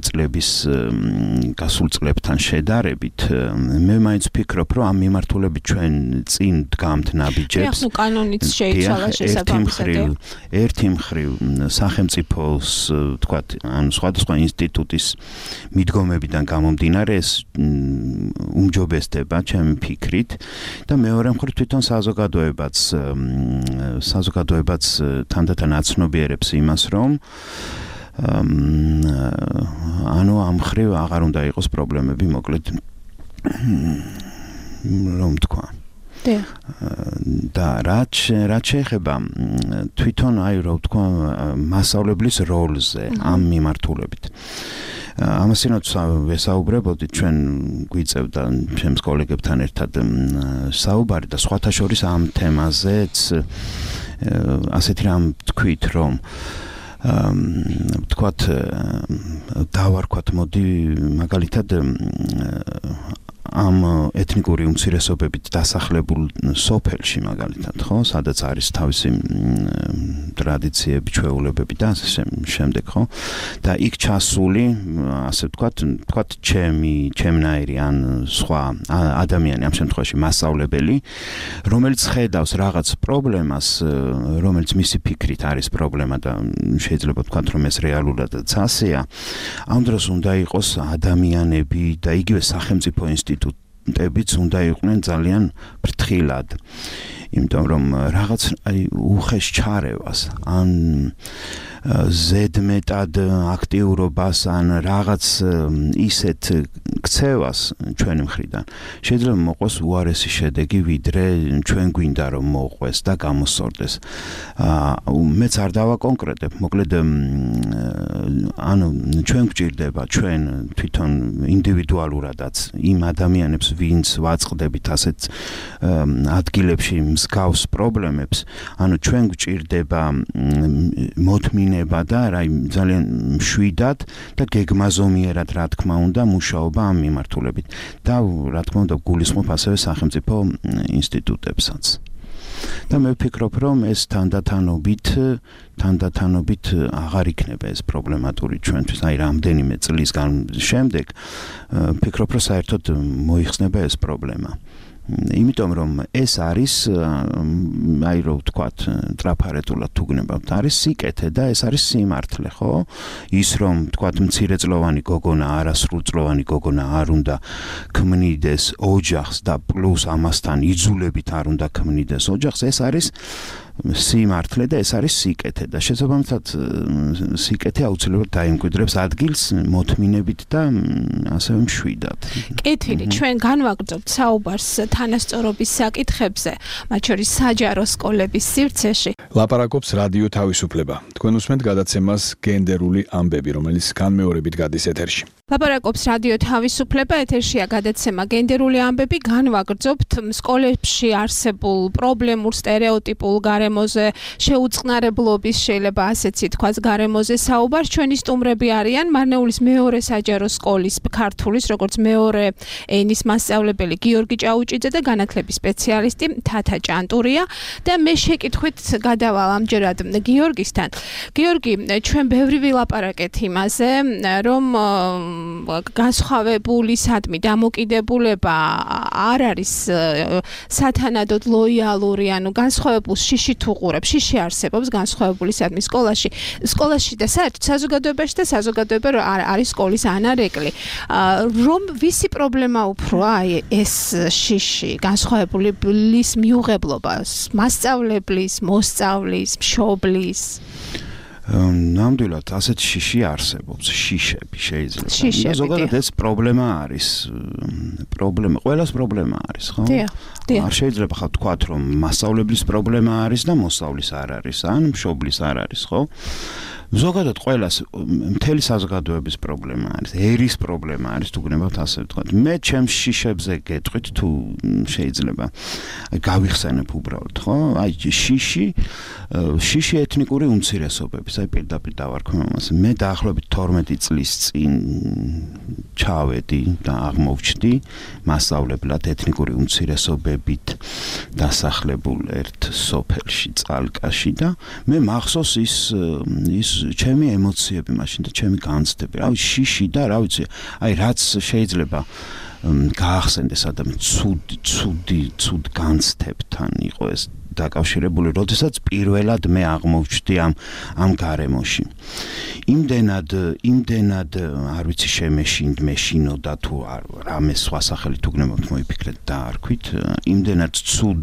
წლებთან შედარებით, მე მაინც ვფიქრობ, რომ ამ მიმართულებით ჩვენ წინ დგამთ ნაბიჯებს. კანონიც შეიცვალა შესაბამისად. ერთი მხრივ სახელმწიფოს თქვათ, ანუ სხვადასხვა ინსტიტუტის მიდგომებიდან გამომდინარე ეს უმჯობესდება ჩემი ფიქრით და მეორე მხრივ თვითონ საზოგადოებაც თანდათან აცნობიერებს იმას, რომ ანუ ამ მხრივ აღარ უნდა იყოს პრობლემები, მოკლედ რომ თქვა. და რაც შეეხება თვითონ რა ვთქვა მასწავლებლის როლზე ამ მიმართულებით. ამასინაც ვესაუბრებოდი, ჩვენ გვიწევდა ჩემს კოლეგებთან ერთად საუბარი და სხვათა შორის ამ თემაზეც ასეთი რამ თქვით, რომ ვთქვათ დავარქვათ, მოდი მაგალითად ამ ეთნიკური უმცირესობებით დასახლებულ სოფელში მაგალითად, ხო, სადაც არის თავისი ტრადიციები, ჩვეულებები და ასე შემდეგ, ხო? და იქ ჩასული, ასე ვთქვათ, ჩემნაირი ან სხვა ადამიანი, ამ შემთხვევაში მასწავლებელი, რომელიც ხედავს რაღაც პრობლემას, რომელიც მისი ფიქრით არის პრობლემა და შეიძლება ვთქვათ, რომ ეს რეალურადაც ასეა, ამ დროს უნდა იყოს ადამიანები და იგივე სახელმწიფო სტუდენტებიც უნდა იყვნენ ძალიან ფრთხილად. იმიტომ რომ რაღაც უხეშ ჩარევას ან ზედმეტად აქტიურობას ან რაღაც ისეთ ქცევას ჩვენი მხრიდან შეიძლება მოყვეს უარესი შედეგი ვიდრე ჩვენ გვინდა რომ მოყვეს და გამოსწორდეს. მეც არ დავაკონკრეტებ, მოკლედ ანუ ჩვენ გვჭირდება ჩვენ თვითონ ინდივიდუალურადაც იმ ადამიანებს ვინც ვაწყდებით ასეთ ადგილებში მსგავს პრობლემებს, ანუ ჩვენ გვჭირდება მოთმინება და ძალიან მშვიდად და გეგმაზომიერად რა თქმა უნდა მუშაობა ამ მიმართულებით და რა თქმა უნდა გულისხმობ ასევე სახელმწიფო ინსტიტუტებსაც. და მე ვფიქრობ რომ ეს თანდათანობით აღარ იქნება ეს პრობლემატური ჩვენთვის, აი რამდენიმე წლის შემდეგ ვფიქრობ რომ საერთოდ მოიხსნება ეს პრობლემა. იმიტომ რომ ეს არის აი რო ვთქვათ ტრაფარეტულად თუ გნებავთ არის სიკეთე და ეს არის სიმართლე, ხო? ის რომ ვთქვათ მცირეწლოვანი გოგონა, არასრულწლოვანი გოგონა არ უნდა ქმნიდეს ოჯახს და პლუს ამასთან იძულებით არ უნდა ქმნიდეს ოჯახს, ეს არის სიმართლე და ეს არის სიკეთე და შესაბამისად სიკეთე აუცილებლად დაიმკვიდრებს ადგილს მოთმინებით და ასევე მშვიდად. კეთილი, ჩვენ განვაგრძობთ საუბარს თანასწორობის საკითხებზე, მათ შორის საჯარო სკოლების სივრცეში. ლაპარაკობს რადიო თავისუფლება. თქვენ უსმენთ გადაცემას გენდერული ამბები, რომელიც განმეორებით გადის ეთერში. ლაპარაკობს რადიო თავისუფლება, ეთერშია გადაცემა გენდერული ამბები, განვაგრძობთ სკოლებში არსებულ პრობლემურ სტერეოტიპულ გარემოზე, შეუწყნარებლობის შეიძლება ასეც ითქვას გარემოზე საუბარს. ჩვენი სტუმრები არიან მარნეულის მეორე საჯარო სკოლის ქართულის, როგორც მეორე ენის მასწავლებელი გიორგი ჭაუჭიძე და განათლების სპეციალისტი თათა ჭანტურია და მე შეკითხვით გადავალ ამჯერად გიორგისთან. გიორგი, ჩვენ ბევრი ვილაპარაკეთ იმაზე, რომ განსხვავებულისადმი დამოკიდებულება არ არის სათანადოდ ლოიალური, ანუ განსხვავებულს შიში თუ ყურებს, შიში არსებობს განსხვავებულისადმი სკოლაში და საერთოდ საზოგადოებაში და საზოგადოება არის სკოლის ანარეკლი. რომ ვისი პრობლემა უფროა ეს შიში განსხვავებულის მიუღებლობა, მასწავლებლის, მოსწავლის, მშობლის? ნამდვილად ასეთ შიში არსებობს, შიშები შეიძლება. ზოგადად ეს პრობლემა არის. ყველას პრობლემა არის, ხო? არ შეიძლება ხა თქვათ რომ მასწავლებლის პრობლემა არის და მოსწავლის არ არის, ან მშობლის არ არის, ხო? ზოგადად ყველას მთელი საზოგადოების პრობლემა არის, ერის პრობლემა არის, თუ გნებავთ ასე ვთქვათ. მე ჩემს შიშებზე გეტყვით თუ შეიძლება გავიხსენებ უბრალოდ, ხო? აი შიში ეთნიკური უმცირესობების, აი პირდაპირ დავარქვი ამას. მე დაახლოებით 12 წლის წინ ჩავედი და აღმოვჩდი მასწავლებლად ეთნიკური უმცირესობებით დასახლებულ ერთ სოფელში, წალკაში და მე მახსოვს ის ჩემი ემოციები მაშინ და ჩემი განცდები. რავი, შიში და რა ვიცი, აი რაც შეიძლება გაახსენდეს ადამიანს ცუდ განცდებთან იყო ეს დაკავშირებული, როდესაც პირველად მე აღმოვჩდი ამ გარემოში. იმდენად არ ვიცი შემეშინდა თუ რამე სხვა სახელი თუ გნებავთ მოიფიქრეთ და არქვით, იმდენად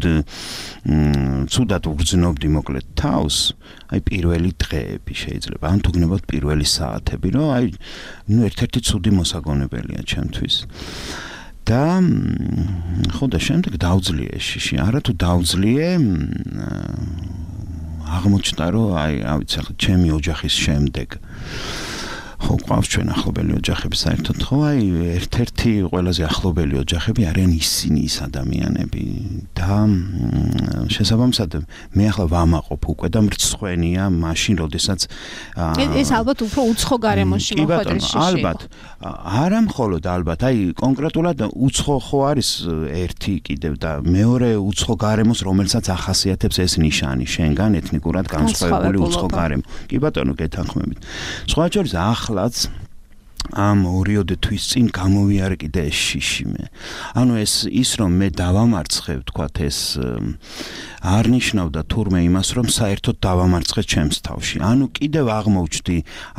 ცუდად ვგრძნობდი მოკლედ თავს, აი პირველი დღეები შეიძლება, ან თუ გნებავთ პირველი საათები, რომ აი ერთ-ერთი ცუდი მოსაგონებელია ჩემთვის. და ხო და შემდეგ დავძლიე შიში, არა თუ დავძლიე აღმოჩნდა რომ აი ვიცი ახლა ჩემი ოჯახის შემდეგ ხო ყავს ჩვენ ახლობელი ოჯახები საერთოდ, ხო აი ერთ-ერთი ყველაზე ახლობელი ოჯახები არიან ისინი ის ადამიანები და შესაბამისად მე ახლა ვამაყობ უკვე და მრცხვენია მაშინ როდესაც ეს ალბათ უფრო უცხო გარემოში მოხვედრის შიში. ალბათ არა მხოლოდ ალბათ, აი კონკრეტულად უცხო ხო არის ერთი კიდევ და მეორე უცხო გარემოს რომელსაც ახასიათებს ეს ნიშანი შენგან ეთნიკურად განსხვავებული უცხო გარემო. კი ბატონო, გეთანხმებით. სხვა შორის ახლაც ამ 2 თვის წინ გამოვიარე კიდე ეს შიში მე. ანუ ის რომ მე დავამარცხებ, თქვათ ეს არ ნიშნავდა თურმე იმას, რომ საერთოდ დავამარცხე ჩემს თავში. ანუ კიდევ აღმოჩნდი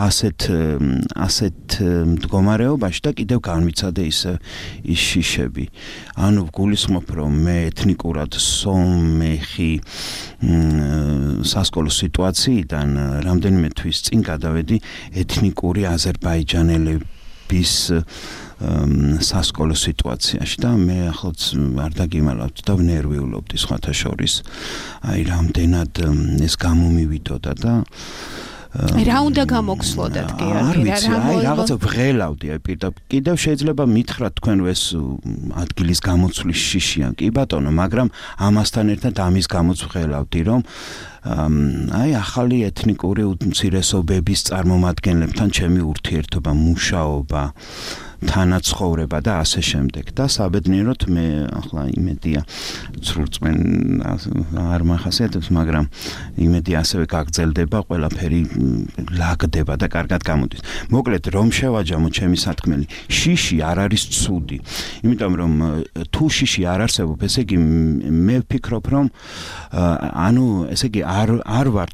ასეთ მდგომარეობაში და კიდევ განვიცადე ის შიშები. ანუ გულისხმობ, რომ მე ეთნიკურად სომეხი სასკოლო სიტუაციიდან რამდენიმე თვის წინ გადავედი ეთნიკური აზერბაიჯანელების სასკოლო სიტუაციაში და მე ახლაც არ დაგიმალავთ და ვნერვიულობდი სხვათა შორის. აი რამდენად ეს გამომივიდოდა და რა უნდა გამოგსვლოდეთ გიორგი? რაღაცა ვღელავდი, კიდევ შეიძლება მითხრათ თქვენ ეს ადგილის გამოცვლის შიშია, კი ბატონო, მაგრამ ამასთან ერთად ამის გამოც ვღელავდი, რომ აი ახალი ეთნიკური უმცირესობების წარმომადგენლებთან ჩემი ურთიერთობა, მუშაობა, თანაცხოვრება და ასე შემდეგ და საბედნიეროდ მე ახლა იმედია სრულწმენ არ მახასიათებს, მაგრამ იმედი ასევე გაგრძელდება, ყველაფერი ლაგდება და კარგად გამოდის. მოკლედ რომ შევაჯამო ჩემი სათქმელი, შიში არ არის ცუდი, იმიტომ რომ თუ შიში არ არსებობს, ესე იგი მე ვფიქრობ, რომ ანუ ესე იგი არ ვართ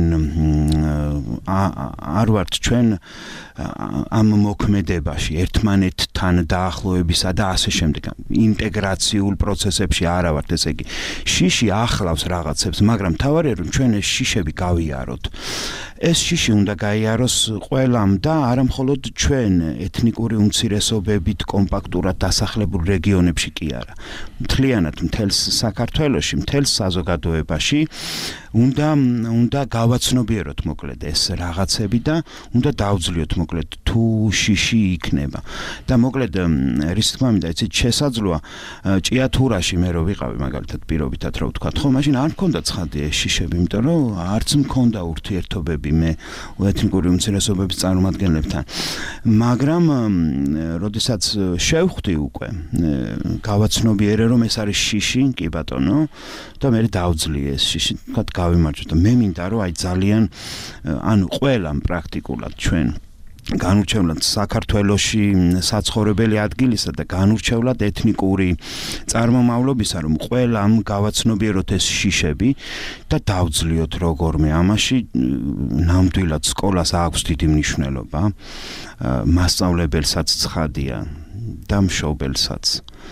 ჩვენ ამ მოქმედებაში ერთმანეთთან დაახლოებისა და ასე შემდეგ ინტეგრაციულ პროცესებში არა ვართ, ესე იგი შიში ახლავს რაღაცებს, მაგრამ თავარია რომ ჩვენ ეს შიშები გავიაროთ. ეს შიში უნდა გაიაროს ყველამ და არა მხოლოდ ჩვენ ეთნიკური უმცირესობებით კომპაქტურად დასახლებულ რეგიონებში კი არა. მთლიანად მთელს საქართველოში, მთელს საზოგადოებაში უნდა გავაცნობიეროთ მოკლედ ეს რაღაცები და უნდა დავძლიოთ მოკლედ თუ შიში იქნება. და მოკლედ რის თქმა მინდა, იცით, შესაძლოა ჭიათურაში მე რო ვიყავი მაგალითად პირობითად რო ვთქვა, ხო, მაშინ არ მქონდა ცხადი ეს შიშები, იმიტომ რომ არც მქონდა ურთიერთობები მე ეთნიკური უმცირესობების წარმომადგენლებთან. მაგრამ როდესაც შევხვდი უკვე, გავაცნობიერე რომ ეს არის შიში, კი ბატონო, და მე დავძლიე ეს შიში, თქვა გავიმარჯვე და მე მინდა რომ აი ძალიან ანუ ყველამ პრაქტიკულად ჩვენ განურჩევლად საქართველოში საცხოვრებელი ადგილისა და განურჩევლად ეთნიკური წარმომავლობისა, რომ ყველამ გავაცნობიეროთ ეს შიშები და დავძლიოთ როგორმე ამაში. ნამდვილად სკოლას აქვს დიდი მნიშვნელობა, მასწავლებელსაც ცხადია და მშობელსაც.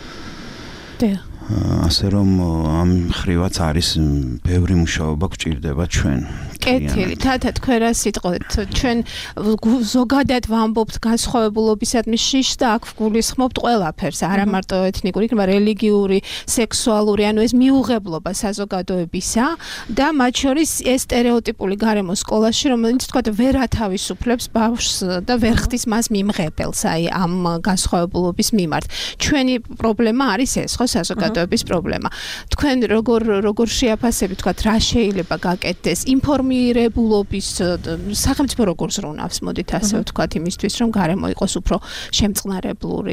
ასე რომ ამ ხრივაც არის ბევრი მუშაობა გვჭირდება ჩვენ. კეთილი, თათა თქვენ რა სიტყვით, ჩვენ ზოგადად ვამბობთ განსხვავებულობისადმი შიშს და აქ ვგულისხმობთ ყველაფერს, არა მარტო ეთნიკური, იქნება რელიგიური, სექსუალური, ანუ ეს მიუღებლობა საზოგადოებისა და მათ შორის ეს სტერეოტიპული გარემო სკოლაში, რომელიც თქვა ვერ ათავისუფლებს ბავშვს და ვერ ხდის მას მიმღებელს, აი ამ განსხვავებულობის მიმართ. ჩვენი პრობლემა არის ეს, ხო, საზოგადოების პრობლემა. თქვენ როგორ შეაფასებით, თქვა რა შეიძლება გაკეთდეს ინფორმირებულობის სახელმწიფო როგორ ზრუნავს, მოდით ასე ვთქვათ, იმისთვის რომ გარემო იყოს უფრო შემწყნარებლური.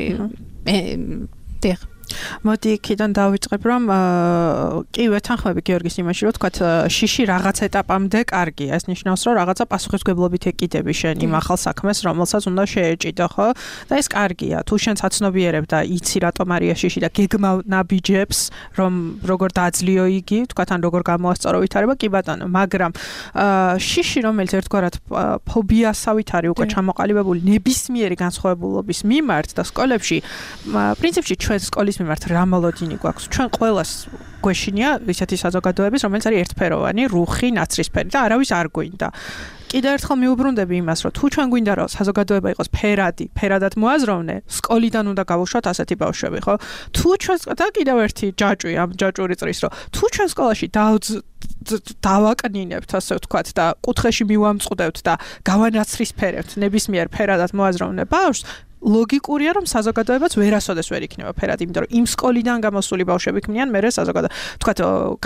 მოდი იქიდან დავიწყებ, რომ კი ვეთანხმები გიორგის იმაში, რომ თქვათ შიში რაღაც ეტაპამდე კარგია. ეს ნიშნავს, რომ რაღაცა პასუხისმგებლობით ეკიდები შენ იმ ახალ საქმეს, რომელსაც უნდა შეეჭიდო, ხო? და ეს კარგია. თუ შენ საცნობიერებ და იცი რატომ არის შიში და გეგმავ ნაბიჯებს, რომ როგორ დაძლიო იგი, თქვათ ან როგორ გამოასწორო ვითარება, კი ბატონო, მაგრამ შიში, რომელიც ერთგვარად ფობიასავით არის უკვე ჩამოყალიბებული ნებისმიერი განსხვავებულობის მიმართ და სკოლებში, პრინციპში ჩვენ სკოლის მიმართ რა მოლოდინი გვაქვს. ჩვენ ყველას გვეშინია ისეთი საზოგადოების, რომელიც არის ერთფეროვანი, რუხი, ნაცრისფერი და არავის არ გვინდა. კიდევ ერთხელ მიუბრუნდები იმას, რომ თუ ჩვენ გვინდა რომ საზოგადოება იყოს ფერადად მოაზროვნე, სკოლიდან უნდა გავუშვათ ასეთი ბავშვები, ხო? თუ ჩვენ და კიდევ ერთი ჯაჭვი ამ ჯაჭვური წრის, რომ თუ ჩვენ სკოლაში დავაკნინებთ, ასე ვთქვათ, და კუთხეში მივამწყდებთ და გავანაცრისფერებთ ნებისმიერ ფერადად მოაზროვნე ბავშვს, ლოგიკურია რომ საზოგადოებაც ვერასოდეს ვერ იქნება ფერად, იმიტომ რომ იმ სკოლიდან გამოსული ბავშვები ქმნიან მერე საზოგადოება. თქვათ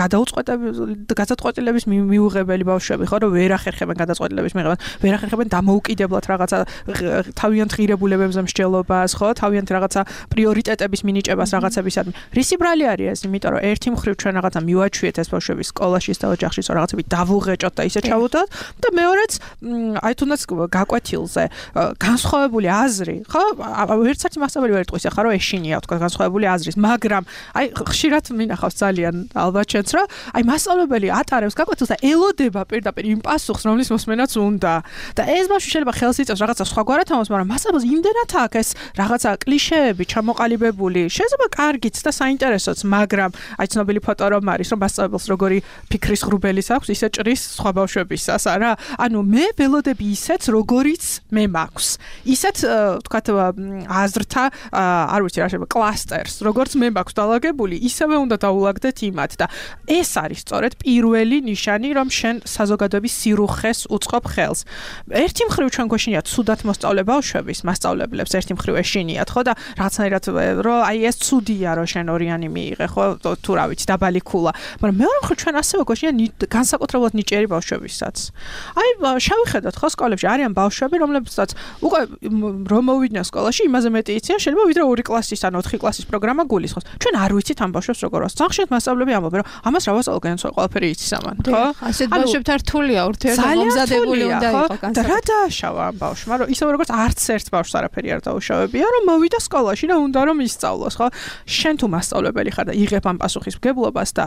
გადაწყვეტილების მიუღებელი ბავშვები ხო, რომ ვერ ახერხებენ გადაწყვეტილების მიღებას, ვერ ახერხებენ დამოუკიდებლად რაღაცა თავიანთ ღირებულებებზე მსჯელობას, ხო, თავიანთ რაღაცა პრიორიტეტების მინიჭებას რაღაცებისადმი. რისი ბრალი არის ეს? იმიტომ რომ ერთი მხრივ ჩვენ რაღაცა მივაჩვიეთ ეს ბავშვები სკოლაში და ოჯახში, რომ რაღაცები დავუღეჭოთ და ისე ჩავუდოთ და მეორეც აი თუნდაც გაკვეთილზე განსხვავებული აზრი, ხო? ვერცერთი მასწავლებელი ვერ იტყვის ახლა რომ ეშინია თქვა განსხვავებული აზრის, მაგრამ აი ხშირად მინახავს ძალიან ალბათ ჩვენც რომ აი მასწავლებელი ატარებს გაკვეთილს და ელოდება პირდაპირ იმ პასუხს, რომლის მოსმენაც უნდა. და ეს ბავშვი შეიძლება ხელს იწევს რაღაცა სხვაგვარად ამოს, მაგრამ მასწავლებელს იმდენად აქვს ეს რაღაცა კლიშეები ჩამოყალიბებული, შეიძლება კარგიც და საინტერესოც, მაგრამ აი ცნობილი ფოტო რომ არის, რომ მასწავლებელს როგორი ფიქრის ღრუბელის აქვს, ისე ჭრის სხვა ბავშვებისას, არა? ანუ მე ველოდები ისეთ, როგორიც მე მაქვს. ისეთ თქვათ აზრთა, არ ვიცი რა შეიძლება, კლასტერს, როგორც მე მაქვს დალაგებული, ისევე უნდა დაულაგდეთ იმათ და ეს არის სწორედ პირველი ნიშანი, რომ შენ საზოგადოების სირუხეს უწყობ ხელს. ერთი მხრივ ჩვენ გვეშინიათ ცუდად მოსწავლე ბავშვების, მასწავლებლებს ერთი მხრივ ეშინიათ, ხო და რაღაცნაირად რომ აი ეს ცუდია, რომ შენ ორიანი მიიღე, ხო, თუ რა ვიცი, დაბალი ქულა. მაგრამ მეორე მხრივ ჩვენ ასევე გვეშინიათ განსაკუთრებულად ნიჭიერი ბავშვებისაც. აი შევიხედოთ ხო სკოლებში არიან ბავშვები, რომლებსაც უკვე რომ მოვიდნენ სკოლაში, იმაზე მეტი იციან, შეიძლება ვიდრე 2 კლასის ან 4 კლასის პროგრამა გულისხმობს. ჩვენ არ ვიცით ამ ბავშვებს როგორ ვასწავლოთ. სახშირად მასწავლებლები ამბობენ, რომ ამას რა ვასწავლო, ყველაფერი იცის ამან, ხო? ასეთ ბავშვებთან რთულია ურთიერთმომზადებული უნდა იყო და რა დააშავა ამ ბავშვმა, რომ ისე როგორც არც ერთ ბავშვს არაფერი არ დაუშავებია, რომ მოვიდა სკოლაში და უნდა რომ ისწავლოს, ხო? შენ თუ მასწავლებელი ხარ და იღებ ამ პასუხისმგებლობას და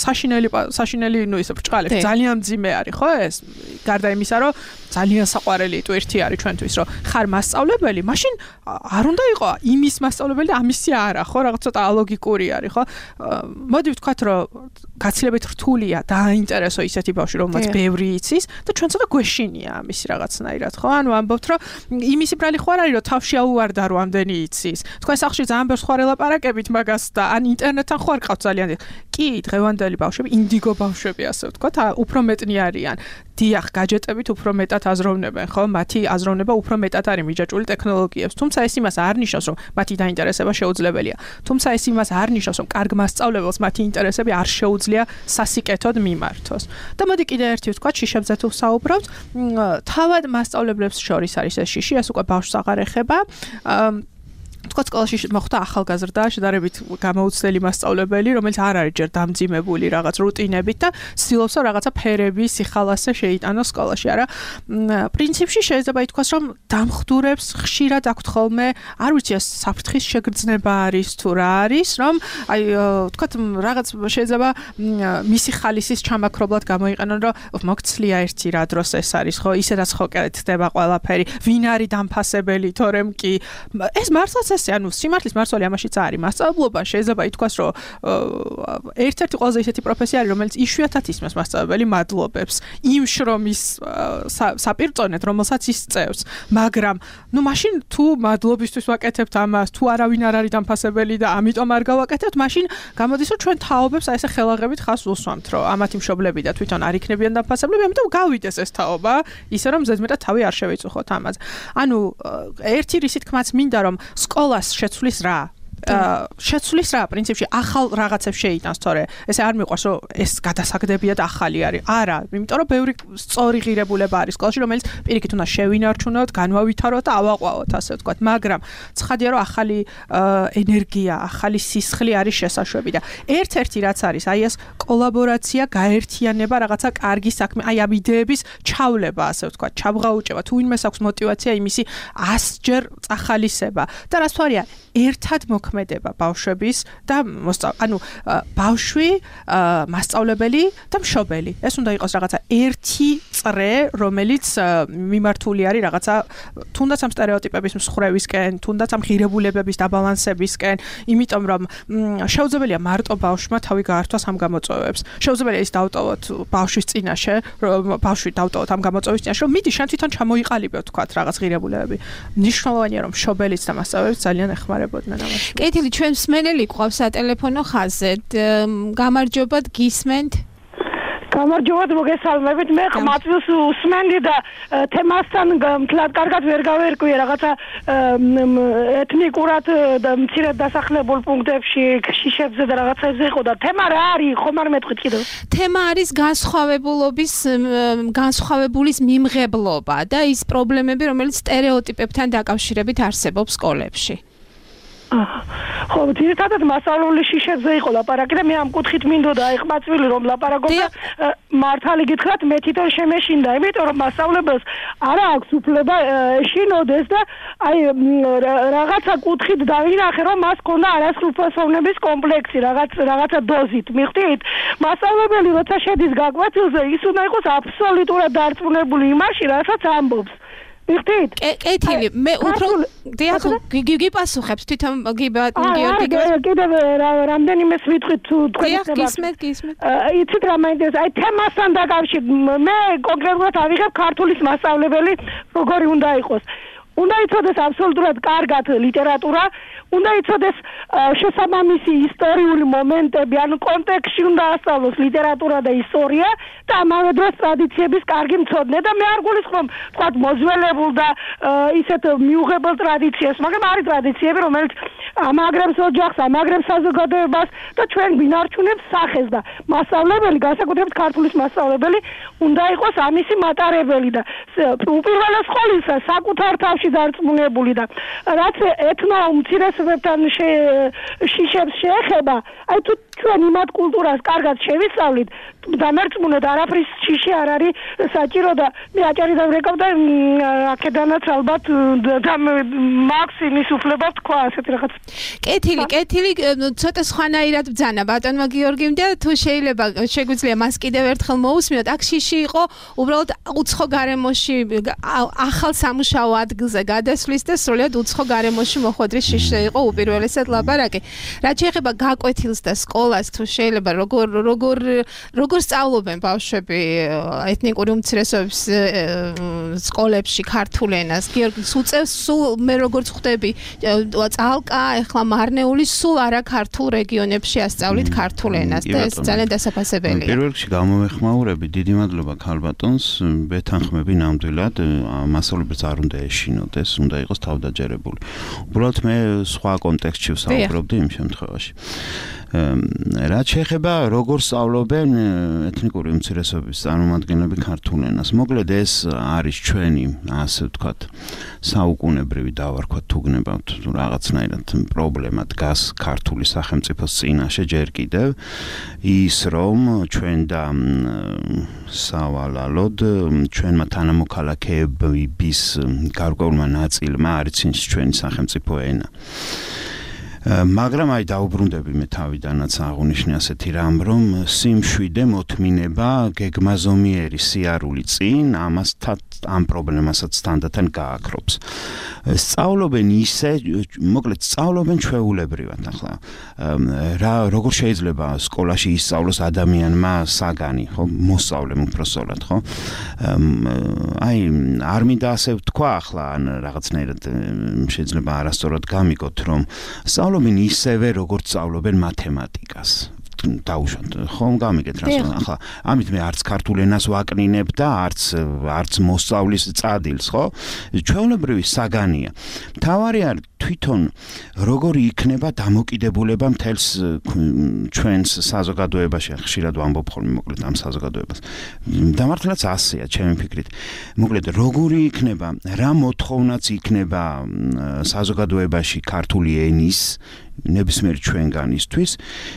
საშინელი, ნუ ისე ბრჭყალებს, ძალიან მძიმე არის, ხო ეს? გარდა იმისა, რომ ძალიან საყვარელი ტვირთი არის ჩვენთვის, რომ ხარ მასწავლებელი, მაშინ არ უნდა იყო იმის მასწავლებელი და ამისი არა, ხო? რაღაც ცოტა ალოგიკური არის, ხო? მოდი ვთქვათ, რომ გაცილებით რთულია დააინტერესო ისეთი ბავშვი, რომელსაც ბევრი იცის და ჩვენ ცოტა გვეშინია ამისი რაღაცნაირად, ხო? ანუ ამბობთ, რომ იმისი ბრალი ხო არ არის, რომ თავში აუვარდა რომ ამდენი იცის. თქვენ სახლში ძალიან ბევრს ხარ ელაპარაკებით მაგას და ან ინტერნეტთან ხარ ყავთ ძალიან. კი, დღევანდელი ბავშვები, ინდიგო ბავშვები ასე ვთქვათ, უფრო მეტნი არიან. დიახ, გაჯეტებით უფრო მეტად აზროვნებენ, ხო? მათი აზროვნება უფრო მეტად არის მიჯაჭვული ტექნოლოგიებს. თუმცა ეს იმას არ ნიშნავს, რომ მათი დაინტერესება შეუძლებელია. თუმცა ეს იმას არ ნიშნავს, რომ კარგ მასწავლებელს მათი ინტერესები არ შეუძლია სასიკეთოდ მიმართოს. და მოდი კიდე ერთი ვთქვათ, შიშებზე თუ საუბრობთ, თავად მასწავლებლებს შორის არის ეს შიში, ეს უკვე ბავშვს აღარ ეხება. თქვათ სკოლაში მოხდა ახალგაზრდა შედარებით გამოუცდელი მასწავლებელი, რომელიც არ არის ჯერ დამძიმებული რაღაც რუტინებით და ცდილობს რომ რაღაცა ფერები, სიხალასე შეიტანოს სკოლაში, არა? პრინციპში შეიძლება ითქვას, რომ დამხდურებს ხშირად აქვთ ხოლმე, არ ვიცი, ეს საფრთხის შეგრძნება არის თუ რა არის, რომ აი თქვათ რაღაც შეიძლება მისი ხალისის ჩამაქრობლად გამოიყენონ, რომ მოგცლია ერთი რა დროს ეს არის, ხო? ისედაც ხო კეთდება ყველაფერი, ვინ არის დამფასებელი, თორემ კი ეს მართლაც ესე, ანუ სიმართლის მარცვალი ამაშიც არის. მასწავლებლობა შეიძლება ითქვას, რომ ერთ-ერთი ყველაზე ისეთი პროფესია არის, რომელიც იშვიათად ისმის მასწავლებელი მადლობებს იმ შრომის საპირწონედ, რომელსაც ის წევს. მაგრამ, ნუ მაშინ თუ მადლობისთვის ვაკეთებთ ამას, თუ არავინ არ არის დამფასებელი და ამიტომ არ გავაკეთებთ, მაშინ გამოდის, რომ ჩვენ თაობებს აი ესე ხელაღებით ხას უსვამთ, რომ ამათი მშობლები და თვითონ არ იქნებიან დამფასებლები, ამიტომ გავიდეს ეს თაობა, ისე რომ ზედმეტად თავი არ შევიწუხოთ ამაზე. ანუ ერთი რისი თქმაც მინდა, რომ სკოლას შეცვლის რა? შეცვლის რა პრინციპში ახალ რაღაცებს შეიტანს, თორე ესე არ მიყვარს, რომ ეს გადასაგდებია და ახალი არის. არა, იმიტომ რომ ბევრი სწორი ღირებულება არის სკოლაში, რომელიც პირიქით უნდა შევინარჩუნოთ, განვავითაროთ და ავაყვავოთ, ასე ვთქვათ. მაგრამ ცხადია, რომ ახალი ენერგია, ახალი სისხლი არის შესაშვები და ერთ-ერთი რაც არის, აი ეს კოლაბორაცია, გაერთიანება, რაღაცა კარგი საქმე, აი ამ იდეების ჩავლება, ასე ვთქვათ, ჩაბღაუჭება, თუ ვინმეს აქვს мотиваცია იმისი 100-ჯერ წახალისება და რაც თორია, ერთად მოქმედება ბავშვების და ანუ ბავშვი, მასწავლებელი და მშობელი. ეს უნდა იყოს რაღაცა ერთი წრე, რომელიც მიმართული არის რაღაცა თუნდაც ამ სტერეოტიპების მსხვერპლისკენ, თუნდაც ამ ღირებულებების დაბალანსებისკენ, იმიტომ რომ შეუძლებელია მარტო ბავშვმა თავი გაართვას ამ გამოწვევებს. შეუძლებელია ის დავტოვოთ ბავშვის წინაშე, რომ ბავშვი დავტოვოთ ამ გამოწვევის წინაშე, რომ მიდი შენ თვითონ ჩამოიყალიბე, თქვათ, რაღაც ღირებულებები. ნიშნულოვანია, რომ მშობელიც და მასწავლებელიც ძალიან ეხმარებოდნენ ამაში. კეთილი, ჩვენ მსმენელი გვყავს სატელეფონო ხაზზე. გამარჯობათ, გისმენთ? გამარჯობათ, მოგესალმებით. მე ხმაწვილს უსმენდი და თემასთან მთლად კარგად ვერ გავერკვია რაღაცა ეთნიკურად და მცირედ დასახლებულ პუნქტებში, შიშებზე და რაღაცებზე იყო და თემა რა არის, ხომ არ მეტყვით კიდევ? თემა არის განსხვავებულის მიმღებლობა და ის პრობლემები, რომელიც სტერეოტიპებთან დაკავშირებით არსებობს სკოლებში. ხო, ძირითადად მასწავლებელი შიშებზე იყო ლაპარაკი და მე ამ კუთხით მინდოდა აი ხმაწვილი რომ ლაპარაკობდა მართალი გითხრათ მე თვითონ შემეშინდა, იმიტომ რომ მასწავლებელს არა აქვს უფლება ეშინოდეს და აი რაღაცა კუთხით დავინახე რომ მას ქონდა არასრულფასოვნების კომპლექსი რაღაცა დოზით, მიხდით? მასწავლებელი როცა შედის გაკვეთილზე ის უნდა იყოს აბსოლუტურად დარწმუნებული იმაში, რასაც ამბობს. მიხდით? კეთილი, მე უფრო დიახ, გიპასუხებს თვითონ გიორგი. კიდევ რამდენიმეს ვიტყვით თუ თქვენ დიახ, გისმენთ. იცით რა მაინტერესებს? აი თემასთან დაკავშირებით მე კონკრეტულად ავიღებ ქართულის მასწავლებელი როგორი უნდა იყოს. უნდა იცოდეს აბსოლუტურად კარგად ლიტერატურა, უნდა იცოდეს შესაბამისი ისტორიული მომენტები, ანუ კონტექსტში უნდა ასწავლოს ლიტერატურა და ისტორია და ამავე დროს ტრადიციების კარგი მცოდნე და მე არ გულისხმობ თქვათ მოძველებულ და ისეთ მიუღებელ ტრადიციას, მაგრამ არის ტრადიციები, რომელიც ამაგრებს ოჯახს, ამაგრებს საზოგადოებას და ჩვენ გვინარჩუნებს სახეს და მასწავლებელი, განსაკუთრებით ქართულის მასწავლებელი, უნდა იყოს ამისი მატარებელი და უპირველეს ყოვლისა საკუთარ თავში დარწმუნებული და რაც ეთნო უმცირესობებთან შიშებს შეეხება, აი თუ ჩვენ იმათ კულტურას კარგად შევისწავლით, დამერწმუნოთ, არაფრის შიში არ არის საჭირო და მე აჭარი დავრეკავ და აქედანაც ალბათ მაქვს იმის უფლება თქვა ასეთი რაღაც. კეთილი, ცოტა სხვანაირად ბძანა ბატონმა გიორგიმ და თუ შეიძლება შეგვიძლია მას კიდევ ერთხელ მოусმინოთ, აქ შიში იყო უბრალოდ უცხო გარემოში ახალ სამუშაო ადგილზე გადასვლის და სრულიად უცხო გარემოში მოხვედრის შიშზე იყო უპირველესად ლაპარაკი. რაც შეეხება გაკვეთილს და სკოლას, თუ შეიძლება როგორ სწავლობენ ბავშვები ეთნიკური უმცირესობების სკოლებში ქართულ ენას? გიორგი, სულ მე როგორც ხვდები, წალკა, ეხლა მარნეული სულ არა ქართულ რეგიონებში ასწავლით ქართულ ენას და ეს ძალიან დასაფასებელია. პირველ რიგში გამოვეხმაურები, დიდი მადლობა ქალბატონს, ვეთანხმები ნამდვილად, მასწავლებელს არ უნდა ეშინოდეს, უნდა იყოს თავდაჯერებული. უბრალოდ მე სხვა კონტექსტში ვსაუბრობდი იმ შემთხვევაში. რაც შეეხება როგორ სწავლობენ ეთნიკური უმცირესობების წარმომადგენლები ქართულ ენას. მოკლედ ეს არის ჩვენი, ასე ვთქვათ, საუკუნებრივი დავარქვათ თუ გნებავთ რაღაცნაირად პრობლემა დგას ქართული სახელმწიფოს წინაშე ჯერ კიდევ ის რომ ჩვენ და სავალალოდ ჩვენმა თანამოქალაქეების გარკვეულმა ნაწილმა არ იცის ჩვენი სახელმწიფო ენა. მაგრამ აი დაუბრუნდები მე თავიდანაც აღუნიშნე ასეთი რამ, რომ სიმშვიდე მოთმინება გეგმაზომიერი სიარული წინ ამ პრობლემასაც თანდათან გააქრობს. სწავლობენ ისე, მოკლედ სწავლობენ ჩვეულებრივად ახლა. როგორ შეიძლება სკოლაში ისწავლოს ადამიანმა საგანი, ხო? მოსწავლემ უпроსწორად, ხო? აი არ მინდა ასე ვთქვა ახლა, ან რაღაცნაირად შეიძლება არასწორად გამიგოთ, რომ სწავლობენ ისევე, როგორც სწავლობენ მათემატიკას. დაუშვათ, ხომ გამიგეთ რას ახლა ამით მე არც ქართულ ენას ვაკნინებ და არც მოსწავლის წადილს, ხო? ჩვეულებრივი საგანია. მთავარი არის თვითონ როგორი იქნება დამოკიდებულება მთელს ჩვენს საზოგადოებაში, ხშირად ვამბობ ხოლმე მოკლედ ამ საზოგადოებას. დამართლაც ასეა ჩემი ფიქრით. მოკლედ როგორი იქნება, რა მოთხოვნაც იქნება საზოგადოებაში ქართული ენის ნებისმიერ ჩვენგანისთვის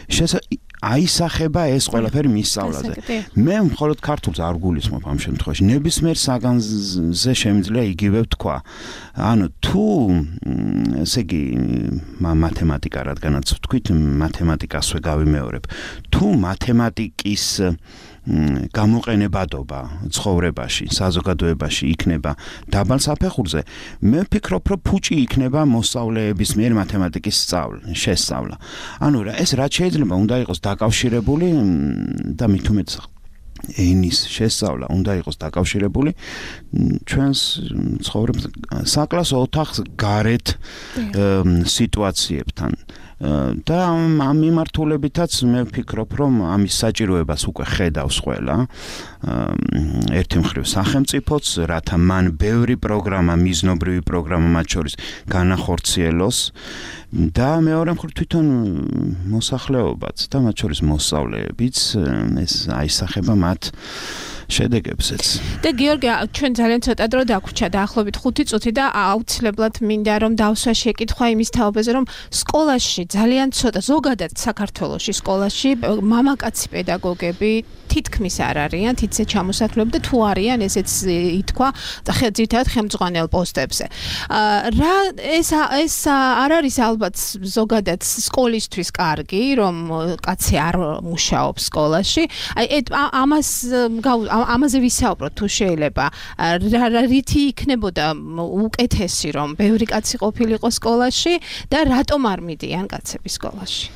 აისახება ეს ყველაფერი მის სწავლაზე. მე მხოლოდ ქართულს არ გულისხმობ ამ შემთხვევაში. ნებისმიერ საგანზე შემიძლია იგივე ვთქვა. ანუ თუ ესე იგი მათემატიკა, რადგანაც ვთქვით, მათემატიკასვე გავიმეორებ. თუ მათემატიკის გამოყენებადობა ცხოვრებაში, საზოგადოებაში იქნება დაბალ საფეხურზე, მე ვფიქრობ, რომ ფუჭი იქნება მოსწავლეების მიერ მათემატიკის შესწავლა. ანუ ეს რაც შეიძლება უნდა იყოს დაკავშირებული და მით უმეტეს ენის შესწავლა უნდა იყოს დაკავშირებული ჩვენს ცხოვრების საკლასო ოთახს გარეთ სიტუაციებთან. და ამ მიმართულებითაც მე ვფიქრობ, რომ ამის საჭიროებას უკვე ხედავს ყველა. ერთი მხრივ სახელმწიფოც, რათა მან ბევრი პროგრამა, მიზნობრივი პროგრამა მათ შორის განახორციელოს და მეორე მხრივ თვითონ მოსახლეობაც და მათ შორის მოსწავლეებიც ეს აისახება მათ შედეგებზეც. და გიორგი, ჩვენ ძალიან ცოტა დრო დაგვრჩა დაახლოებით 5 წუთი და აუცილებლად მინდა რომ დავსვა შეკითხვა იმის თაობაზე, რომ სკოლაში ძალიან ცოტა, ზოგადად საქართველოში სკოლაში მამაკაცი პედაგოგები თითქმის არ არიან, თითზე ჩამოსახლები და თუ არიან, ესეც ითქვა ძირითადად ხელმძღვანელ პოსტებზე. რა ეს არ არის ალბათ ზოგადად სკოლისთვის კარგი, რომ კაცი არ მუშაობს სკოლაში. აი ამაზე ვისაუბროთ თუ შეიძლება. რითი იქნებოდა უკეთესი, რომ ბევრი კაცი ყოფილიყო სკოლაში და რატომ არ მიდიან კაცები სკოლაში?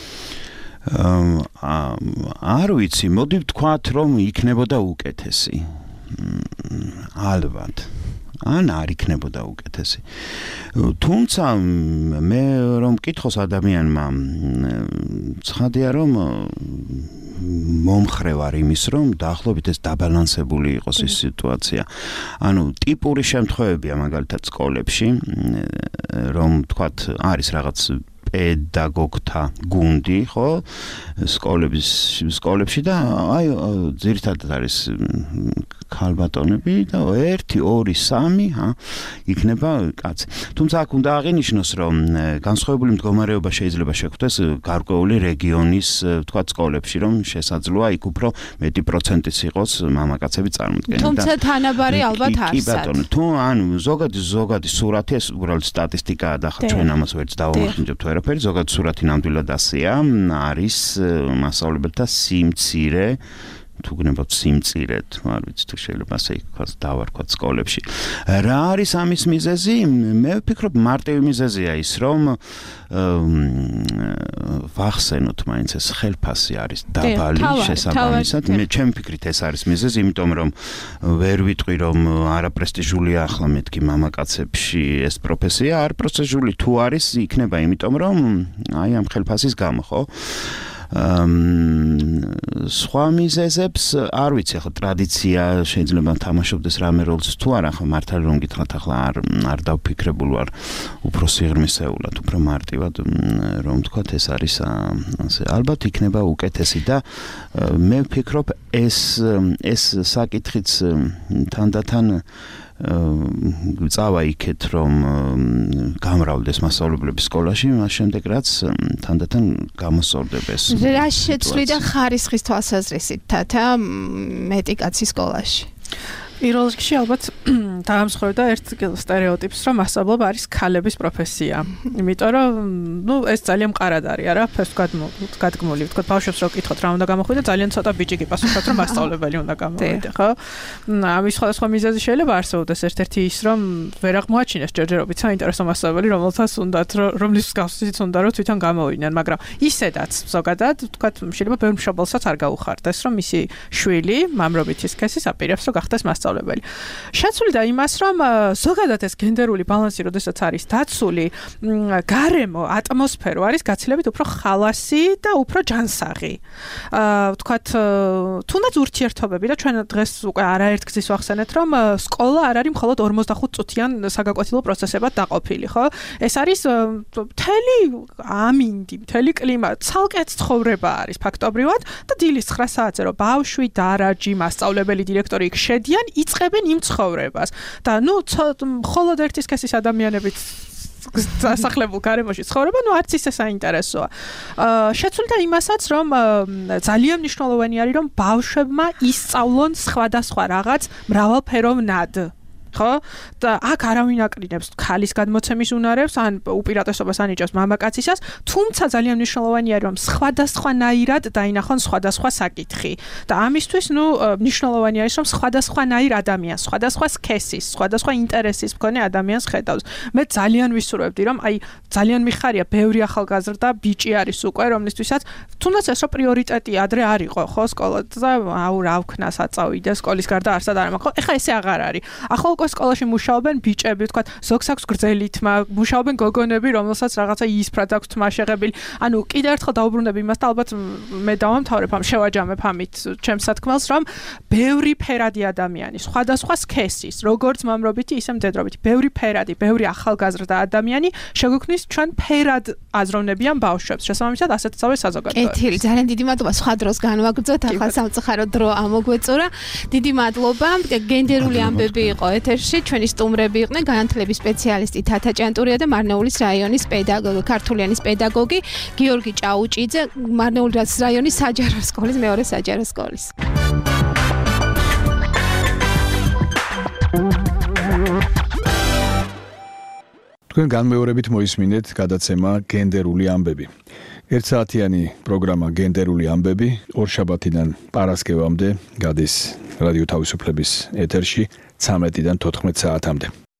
არ ვიცი, მოდი ვთქვათ, რომ იქნებოდა უკეთესი. ალბათ. ან არ იქნებოდა უკეთესი. თუმცა მე რომ მკითხოს ადამიანმა ცხადია, რომ მომხრე ვარ იმის, რომ დაახლოებით ეს დაბალანსებული იყოს ის სიტუაცია. ანუ ტიპური შემთხვევებია მაგალითად სკოლებში, რომ თქვათ არის რაღაც პედაგოგთა გუნდი, ხო? სკოლებში და აი ძირითადად არის ქალბატონები და 1, 2, 3 იქნება კაცი. თუმცა აქ უნდა აღინიშნოს, რომ განსხვავებული მდგომარეობა შეიძლება შეგვხვდეს გარკვეული რეგიონის, თქვათ, სკოლებში, რომ შესაძლოა იქ უფრო მეტი პროცენტიც იყოს მამაკაცები წარმოდგენილი. თუმცა თანაბარი ალბათ კი ბატონო, თუ ანუ ზოგადი სურათი, ეს უბრალოდ სტატისტიკაა და ჩვენ ამას ვერც დავამახინჯებთ ვერაფერი, ზოგადი სურათი ნამდვილად ასეა, არის მასწავლებელთა სიმცირე, თუ გნებავთ სიმწირეთ, არ ვიცი თუ შეიძლება ასე იქქვას დავარქვათ სკოლებში. რა არის ამის მიზეზი? მე ვფიქრობ, მარტივი მიზეზია ის, რომ ვახსენოთ მაინც ეს ხელფასი არის დაბალი შესაბამისად. მე ჩემი ფიქრით ეს არის მიზეზი, იმიტომ რომ ვერ ვიტყვი, რომ არაპრესტიჟულია ახლა მეთქი მამაკაცებში ეს პროფესია, არ პრესტიჟული თუ არის, იქნება იმიტომ რომ აი ამ ხელფასის გამო, ხო? სხვა მიზეზებს არ ვიცი, ახლა ტრადიცია შეიძლება თამაშობდეს რამე როლს თუ არა, ახლა მართალი რომ გითხრათ, ახლა არ დავფიქრებულ ვარ უფრო სიღრმისეულად, უფრო მარტივად რომ თქვათ ეს არის ასე ალბათ იქნება უკეთესი და მე ვფიქრობ ეს საკითხიც თანდათან წავა იქეთ, რომ გამრავლდეს მასწავლებლები სკოლაში, მას შემდეგ რაც თანდათან გამოსწორდეს. რა შეცვლიდა ხარისხის თვალსაზრისით თათა მეტი კაცი სკოლაში? პირველ რიგში ალბათ დაამსხვრევდა ერთ სტერეოტიპს, რომ მასწავლებლობა არის ქალების პროფესია. იმიტომ რომ ეს ძალიან მყარად არის, არა? გადგმული, ვთქვათ, ბავშვებს რო კითხოთ რა უნდა გამოხვიდე, ძალიან ცოტა ბიჭი გიპასუხებთ, რომ მასწავლებელი უნდა გამოვიდე, ხო? ამის სხვადასხვა მიზეზი შეიძლება არსებობდეს. ერთ-ერთი ის, რომ ვერ აღმოაჩინეს ჯერჯერობით საინტერესო მასწავლებელი, რომლის მსგავსიც უნდა რომ თვითონ გამოვიდნენ, მაგრამ ისედაც ზოგადად, ვთქვათ, შეიძლება ბევრ მშობელსაც არ გაუხარდეს, რომ მისი შვილი მამრობითი სქესის აპირებს, რომ გახდეს მასწავლებელი. შეცვლიდა იმას, რომ ზოგადად ეს გენდერული ბალანსი, როდესაც არის დაცული, გარემო, ატმოსფერო არის გაცილებით უფრო ხალასი და უფრო ჯანსაღი. ვთქვათ, თუნდაც ურთიერთობები და ჩვენ დღეს უკვე არაერთგზის ვახსენეთ, რომ სკოლა არ არის მხოლოდ 45 წუთიან საგაკვეთილო პროცესებად დაყოფილი, ხო? ეს არის მთელი ამინდი, მთელი კლიმატი, ცალკე ცხოვრება არის ფაქტობრივად და დილის 9 საათზე რომ ბავშვი, დარაჯი, მასწავლებელი, დირექტორი იქ შედიან, იწყებენ იმ ცხოვრებას. და მხოლოდ ერთი სქესის ადამიანებით დასახლებულ გარემოში ცხოვრება, არც ისე საინტერესოა. შეცვლიდა იმასაც, რომ ძალიან მნიშვნელოვანი არის, რომ ბავშვებმა ისწავლონ სხვადასხვა რაღაც მრავალფეროვნად. ხო? და აქ არავინ აკრინებს ქალის გადმოცემის უნარებს, ან უპირატესობას ანიჭებს მამაკაცისას, თუმცა ძალიან მნიშვნელოვანია, რომ სხვადასხვანაირად დაინახონ სხვადასხვა საკითხი. და ამისთვის, მნიშვნელოვანი არის, რომ სხვადასხვანაირ ადამიანს, სხვადასხვა სქესის, სხვადასხვა ინტერესის მქონე ადამიანს ხედავს. მე ძალიან ვისურვებდი, რომ აი ძალიან მიხარია, ბევრი ახალგაზრდა ბიჭი არის უკვე, რომლისთვისაც თუნდაც ეს პრიორიტეტი ადრე არ იყო, ხო, სკოლა და რა ვქნა საწავიდე სკოლის გარდა არსად არ მაქვს. ეხლა ესე აღარ არის. ახლა სკოლაში მუშაობენ ბიჭები, თქვა ზოგს აქვს გრძელი თმა, მუშაობენ გოგონები, რომელსაც რაღაცა ისფრად აქვს თმა შეღებილი. ანუ კიდევ ერთხელ დაუბრუნდები იმას და ალბათ მე დავამთავრებ ამ შევაჯამებ ამით ჩემს სათქმელს, რომ ბევრი ფერადი ადამიანი, სხვადასხვა სქესის, როგორც მამრობითი, ისე მდედრობითი, ბევრი ფერადი, ბევრი ახალგაზრდა ადამიანი შეგვიქმნის ჩვენ ფერად აზროვნებიან ბავშვებს. შესაბამისად, ასეთ წავე საზოგადოება. კეთილი, ძალიან დიდი მადლობა. სხვა დროს განვაგრძოთ, ახლა სამწუხარო დრო ამოგვეწურა. დიდი მადლობა. გენდერული ამბები იყო ეთერში, ჩვენი სტუმრები იყვნენ განათლების სპეციალისტი თათა ჭანტურია და მარნეულის რაიონის პედაგოგი, ქართულიანის პედაგოგი გიორგი ჭაუჭიძე, მარნეულის რაიონის საჯარო სკოლის მეორე საჯარო სკოლის. თქვენ განმეორებით მოისმინეთ გადაცემა გენდერული ამბები. 1 საათიანი პროგრამა გენდერული ამბები ორშაბათიდან პარასკევამდე გადის რადიო თავისუფლების ეთერში 13-დან 14 საათამდე.